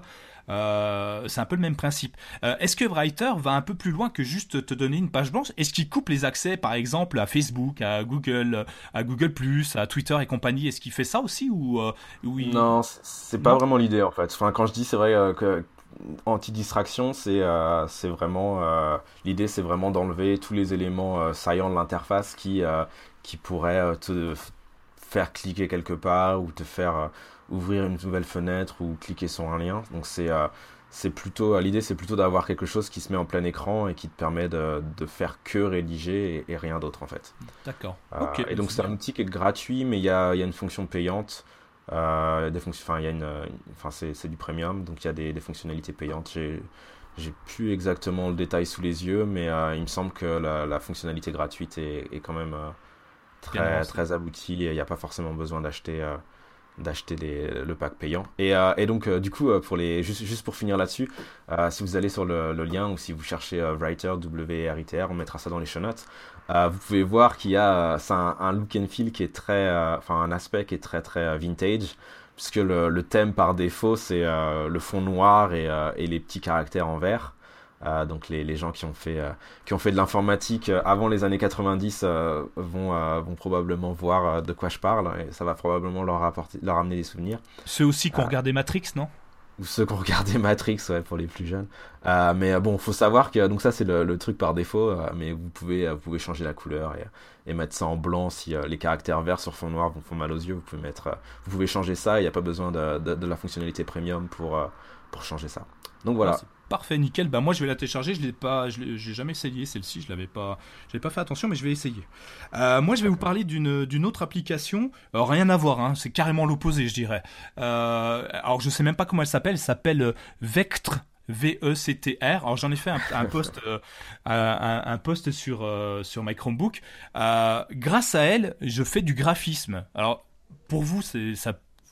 Euh, c'est un peu le même principe. Euh, est-ce que Writer va un peu plus loin que juste te donner une page blanche? Est-ce qu'il coupe les accès par exemple à Facebook, à Google, à Google plus, à Twitter et compagnie? Est-ce qu'il fait ça aussi ou, euh, ou il... Non, c'est pas non vraiment l'idée en fait. Enfin, quand je dis c'est vrai euh, que anti-distraction, c'est euh, c'est vraiment euh, l'idée, c'est vraiment d'enlever tous les éléments euh, saillants de l'interface qui euh, qui pourraient euh, te f- faire cliquer quelque part ou te faire euh, ouvrir une nouvelle fenêtre ou cliquer sur un lien. Donc c'est euh, c'est plutôt l'idée, c'est plutôt d'avoir quelque chose qui se met en plein écran et qui te permet de de faire que rédiger et, et rien d'autre en fait. D'accord. Euh, Ok. et donc c'est un outil qui est gratuit, mais il y a il y a une fonction payante. Euh, des fonctions, enfin il y a une, enfin c'est c'est du premium, donc il y a des, des fonctionnalités payantes. J'ai j'ai plus exactement le détail sous les yeux, mais euh, il me semble que la, la fonctionnalité gratuite est, est quand même euh, très très aboutie et il n'y a pas forcément besoin d'acheter euh, d'acheter des, le pack payant. Et, euh, et donc euh, du coup euh, pour les juste juste pour finir là-dessus, euh, si vous allez sur le, le lien ou si vous cherchez euh, Writer W R I T R, on mettra ça dans les show notes. Euh, vous pouvez voir qu'il y a euh, c'est un, un look and feel qui est très, euh, enfin un aspect qui est très très euh, vintage, puisque le, le thème par défaut c'est euh, le fond noir et, euh, et les petits caractères en vert. Euh, donc les, les gens qui ont fait euh, qui ont fait de l'informatique euh, avant les années quatre-vingt-dix euh, vont euh, vont probablement voir euh, de quoi je parle et ça va probablement leur apporter leur amener des souvenirs. Ceux aussi qui ont euh, regardé Matrix, non? Ou ceux qui ont regardé Matrix, ouais, pour les plus jeunes. Euh, mais bon, faut savoir que donc ça c'est le, le truc par défaut, euh, mais vous pouvez vous pouvez changer la couleur et, et mettre ça en blanc si euh, les caractères verts sur fond noir vous font mal aux yeux. Vous pouvez mettre, euh, vous pouvez changer ça. Il n'y a pas besoin de, de, de la fonctionnalité premium pour euh, pour changer ça. Donc voilà. Ah, parfait, nickel. Bah moi je vais la télécharger. Je l'ai pas, je l'ai, j'ai jamais essayé celle-ci. Je l'avais pas, j'avais pas fait attention, mais je vais essayer. Euh, moi je vais vous parler d'une d'une autre application. Euh, rien à voir, hein. C'est carrément l'opposé, je dirais. Euh, alors je sais même pas comment elle s'appelle. Elle s'appelle Vectr. V E C T R. Alors j'en ai fait un, un post, euh, un, un post sur euh, sur my Chromebook. Euh, grâce à elle, je fais du graphisme. Alors pour vous, c'est ça.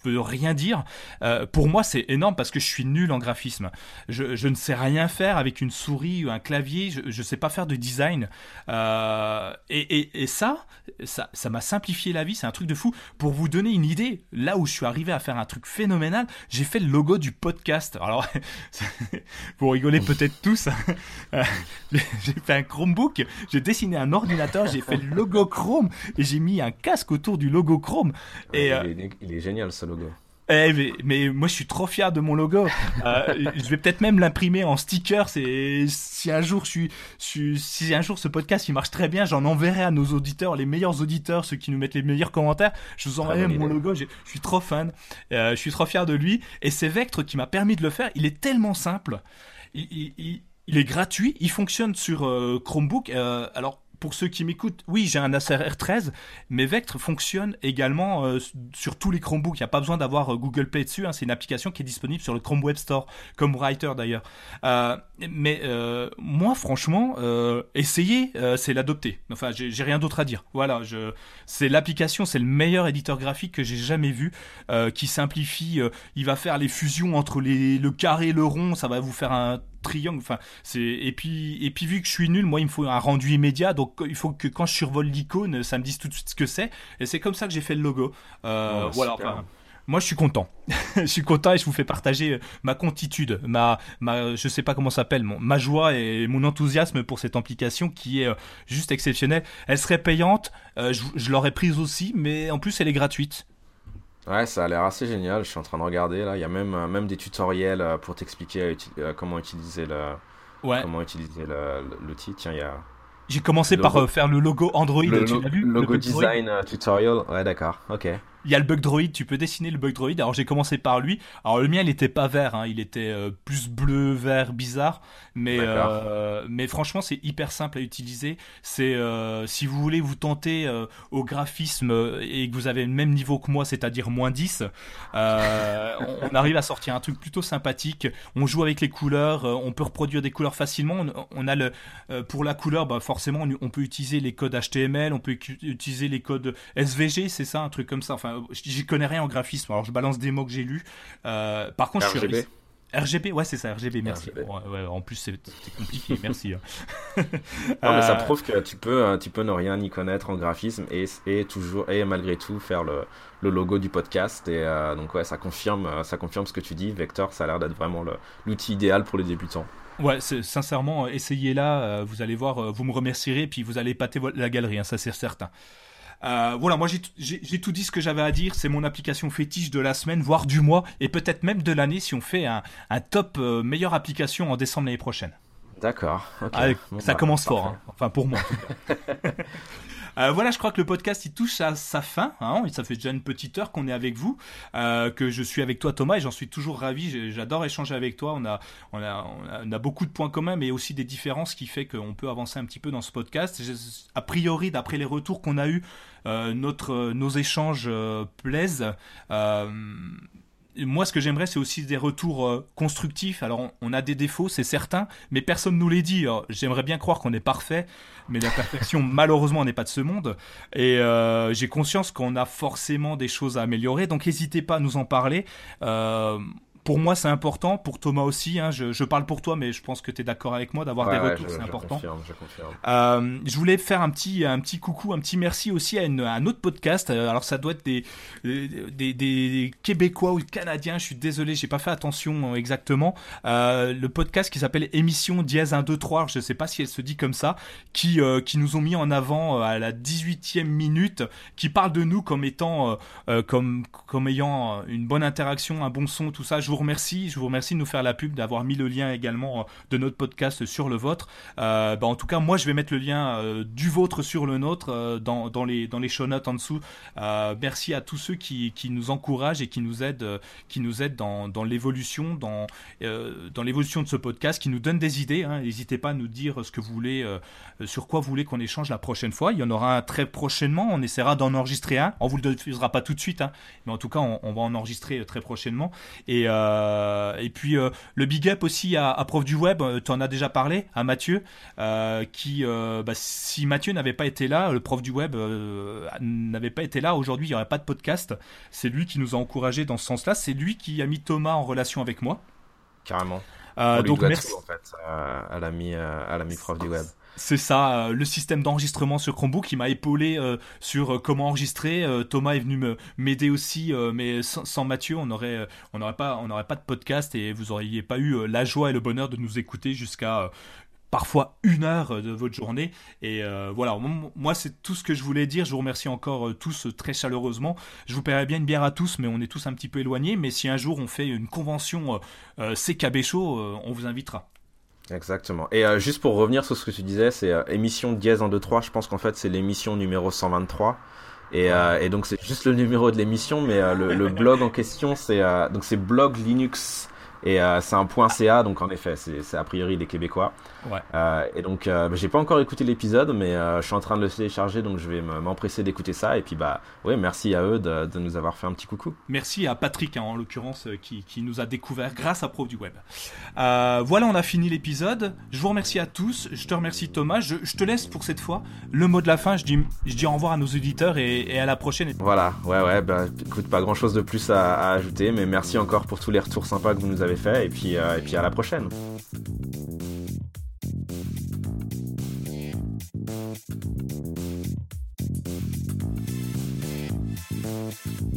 veut rien dire. Euh, pour moi, c'est énorme parce que je suis nul en graphisme. Je, je ne sais rien faire avec une souris ou un clavier. Je, je sais pas faire de design. Euh, et, et, et ça, ça, ça m'a simplifié la vie. C'est un truc de fou. Pour vous donner une idée, là où je suis arrivé à faire un truc phénoménal, j'ai fait le logo du podcast. Alors, vous rigolez peut-être tous. J'ai fait un Chromebook, j'ai dessiné un ordinateur, j'ai fait le logo Chrome et j'ai mis un casque autour du logo Chrome. Et, il, euh, est, il est génial ce logo. Eh, mais, mais moi je suis trop fier de mon logo. Euh, je vais peut-être même l'imprimer en sticker. C'est si un jour je suis, je suis, si un jour ce podcast il marche très bien, j'en enverrai à nos auditeurs, les meilleurs auditeurs, ceux qui nous mettent les meilleurs commentaires. Je vous enverrai mon idée. logo. Je suis trop fan. Euh, je suis trop fier de lui. Et c'est Vectre qui m'a permis de le faire. Il est tellement simple. Il, il, il, il est gratuit. Il fonctionne sur euh, Chromebook. Euh, alors. Pour ceux qui m'écoutent, oui, j'ai un Acer R treize, mais Vectre fonctionne également euh, sur tous les Chromebooks. Il n'y a pas besoin d'avoir euh, Google Play dessus. Hein. C'est une application qui est disponible sur le Chrome Web Store, comme Writer d'ailleurs. Euh, mais euh, moi, franchement, euh, essayez, euh, c'est l'adopter. Enfin, j'ai, j'ai rien d'autre à dire. Voilà, je, c'est l'application, c'est le meilleur éditeur graphique que j'ai jamais vu, euh, qui simplifie. Euh, il va faire les fusions entre les, le carré et le rond. Ça va vous faire un triangle, enfin c'est et puis et puis vu que je suis nul, moi il me faut un rendu immédiat, donc il faut que quand je survole l'icône, ça me dise tout de suite ce que c'est, et c'est comme ça que j'ai fait le logo. Euh, oh, voilà. Enfin, moi je suis content, je suis content et je vous fais partager ma contitude, ma ma je sais pas comment ça s'appelle, mon, ma joie et mon enthousiasme pour cette application qui est euh, juste exceptionnelle. Elle serait payante, euh, je, je l'aurais prise aussi, mais en plus elle est gratuite. Ouais, ça a l'air assez génial. Je suis en train de regarder là. Il y a même, euh, même des tutoriels euh, pour t'expliquer euh, uti- euh, comment utiliser le, ouais. comment utiliser le, l'outil. Tiens, il y a. J'ai commencé par euh, faire le logo Android. Le, tu l'as vu, logo le design uh, tutorial. Ouais, d'accord. Ok. Il y a le bug droid, tu peux dessiner le bug droid. Alors j'ai commencé par lui. Alors le mien il était pas vert, hein. Il était euh, plus bleu, vert, bizarre. Mais euh, mais franchement c'est hyper simple à utiliser. C'est euh, si vous voulez vous tenter euh, au graphisme et que vous avez le même niveau que moi, c'est-à-dire moins dix, euh, on, on arrive à sortir un truc plutôt sympathique. On joue avec les couleurs, on peut reproduire des couleurs facilement. On, on a le euh, pour la couleur, bah forcément on, on peut utiliser les codes H T M L, on peut utiliser les codes S V G, c'est ça, un truc comme ça. Enfin j'y connais rien en graphisme, alors je balance des mots que j'ai lus. Euh, par contre, R G B. je suis R G B, ouais, c'est ça, R G B, merci. R G B. Ouais, ouais, en plus, c'est, c'est compliqué, merci. Non, mais ça prouve que tu peux, tu peux ne rien y connaître en graphisme et, et toujours et malgré tout faire le, le logo du podcast. Et euh, donc ouais, ça confirme, ça confirme ce que tu dis. Vector, ça a l'air d'être vraiment le, l'outil idéal pour les débutants. Ouais, c'est, sincèrement, essayez-la, euh, vous allez voir, euh, vous me remercierez, et puis vous allez épater la galerie, hein, ça c'est certain. Euh, voilà, moi j'ai, j'ai, j'ai tout dit ce que j'avais à dire. C'est mon application fétiche de la semaine, voire du mois, et peut-être même de l'année si on fait un, un top euh, meilleure application en décembre l'année prochaine. D'accord. Okay. Ah, bon, ça bah, commence parfait. fort, hein. Enfin pour moi. En tout cas. Euh, voilà, je crois que le podcast il touche à sa fin. Hein, ça fait déjà une petite heure qu'on est avec vous, euh, que je suis avec toi Thomas et j'en suis toujours ravi. J'adore échanger avec toi. On a, on a, on a, on a beaucoup de points communs, mais aussi des différences qui fait qu'on peut avancer un petit peu dans ce podcast. A priori, d'après les retours qu'on a eus, euh, notre, nos échanges euh, plaisent. Euh, Moi, ce que j'aimerais, c'est aussi des retours euh, constructifs. Alors, on, on a des défauts, c'est certain, mais personne nous les dit. Alors, j'aimerais bien croire qu'on est parfait, mais la perfection, malheureusement, n'est pas de ce monde. Et euh, j'ai conscience qu'on a forcément des choses à améliorer. Donc, n'hésitez pas à nous en parler. Euh, Pour moi, c'est important. Pour Thomas aussi. Hein, je, je parle pour toi, mais je pense que tu es d'accord avec moi d'avoir ouais, des ouais, retours, je, c'est je important. Confirme, je confirme. Euh, je voulais faire un petit, un petit coucou, un petit merci aussi à, une, à un autre podcast. Alors, ça doit être des, des, des Québécois ou Canadiens. Je suis désolé, j'ai pas fait attention exactement. Euh, le podcast qui s'appelle Émission Dièse un deux trois. Je sais pas si elle se dit comme ça. Qui, euh, qui nous ont mis en avant à la dix-huitième minute. Qui parle de nous comme étant, euh, comme, comme ayant une bonne interaction, un bon son, tout ça. Je vous remercie, je vous remercie de nous faire la pub, d'avoir mis le lien également de notre podcast sur le vôtre. Euh, bah en tout cas, moi, je vais mettre le lien euh, du vôtre sur le nôtre euh, dans, dans les dans les show notes en dessous. Euh, merci à tous ceux qui qui nous encouragent et qui nous aident, euh, qui nous aident dans dans l'évolution, dans euh, dans l'évolution de ce podcast, qui nous donnent des idées. Hein. N'hésitez pas à nous dire ce que vous voulez, euh, sur quoi vous voulez qu'on échange la prochaine fois. Il y en aura un très prochainement. On essaiera d'en enregistrer un. On vous le diffusera pas tout de suite, hein, mais en tout cas, on, on va en enregistrer très prochainement. Et euh, Euh, et puis euh, le big up aussi à, à Prof du Web, tu en as déjà parlé, à Mathieu, euh, qui, euh, bah, si Mathieu n'avait pas été là, le Prof du Web euh, n'avait pas été là, aujourd'hui il n'y aurait pas de podcast. C'est lui qui nous a encouragés dans ce sens-là, c'est lui qui a mis Thomas en relation avec moi. Carrément. Euh, donc merci. Tout, en fait, euh, à l'ami, euh, à l'ami Prof du Web. C'est ça, euh, le système d'enregistrement sur Chromebook qui m'a épaulé euh, sur euh, comment enregistrer. Euh, Thomas est venu me, m'aider aussi, euh, mais sans, sans Mathieu, on n'aurait euh, on n'aurait pas, on n'aurait pas de podcast et vous n'auriez pas eu euh, la joie et le bonheur de nous écouter jusqu'à euh, parfois une heure de votre journée. Et euh, voilà, moi c'est tout ce que je voulais dire. Je vous remercie encore euh, tous euh, très chaleureusement. Je vous paierai bien une bière à tous, mais on est tous un petit peu éloignés. Mais si un jour on fait une convention euh, C K B Show, euh, on vous invitera. Exactement. Et euh, juste pour revenir sur ce que tu disais, c'est euh, émission dièse un deux trois, je pense qu'en fait c'est l'émission numéro cent vingt-trois. Et, euh, et donc c'est juste le numéro de l'émission, mais euh, le, le blog en question c'est euh, donc c'est blog Linux. Et euh, c'est un point .ca, donc en effet, c'est, c'est a priori des Québécois. Ouais. Euh, et donc, euh, bah, j'ai pas encore écouté l'épisode, mais euh, je suis en train de le télécharger, donc je vais m'empresser d'écouter ça. Et puis, bah, ouais, merci à eux de, de nous avoir fait un petit coucou. Merci à Patrick, hein, en l'occurrence, qui, qui nous a découvert grâce à Prof du Web. Euh, voilà, on a fini l'épisode. Je vous remercie à tous. Je te remercie, Thomas. Je, je te laisse pour cette fois le mot de la fin. Je dis, je dis au revoir à nos auditeurs et, et à la prochaine. Voilà, ouais, ouais, bah, écoute, pas grand chose de plus à, à ajouter, mais merci encore pour tous les retours sympas que vous nous avez fait. Et puis, euh, et puis à la prochaine. Thank you.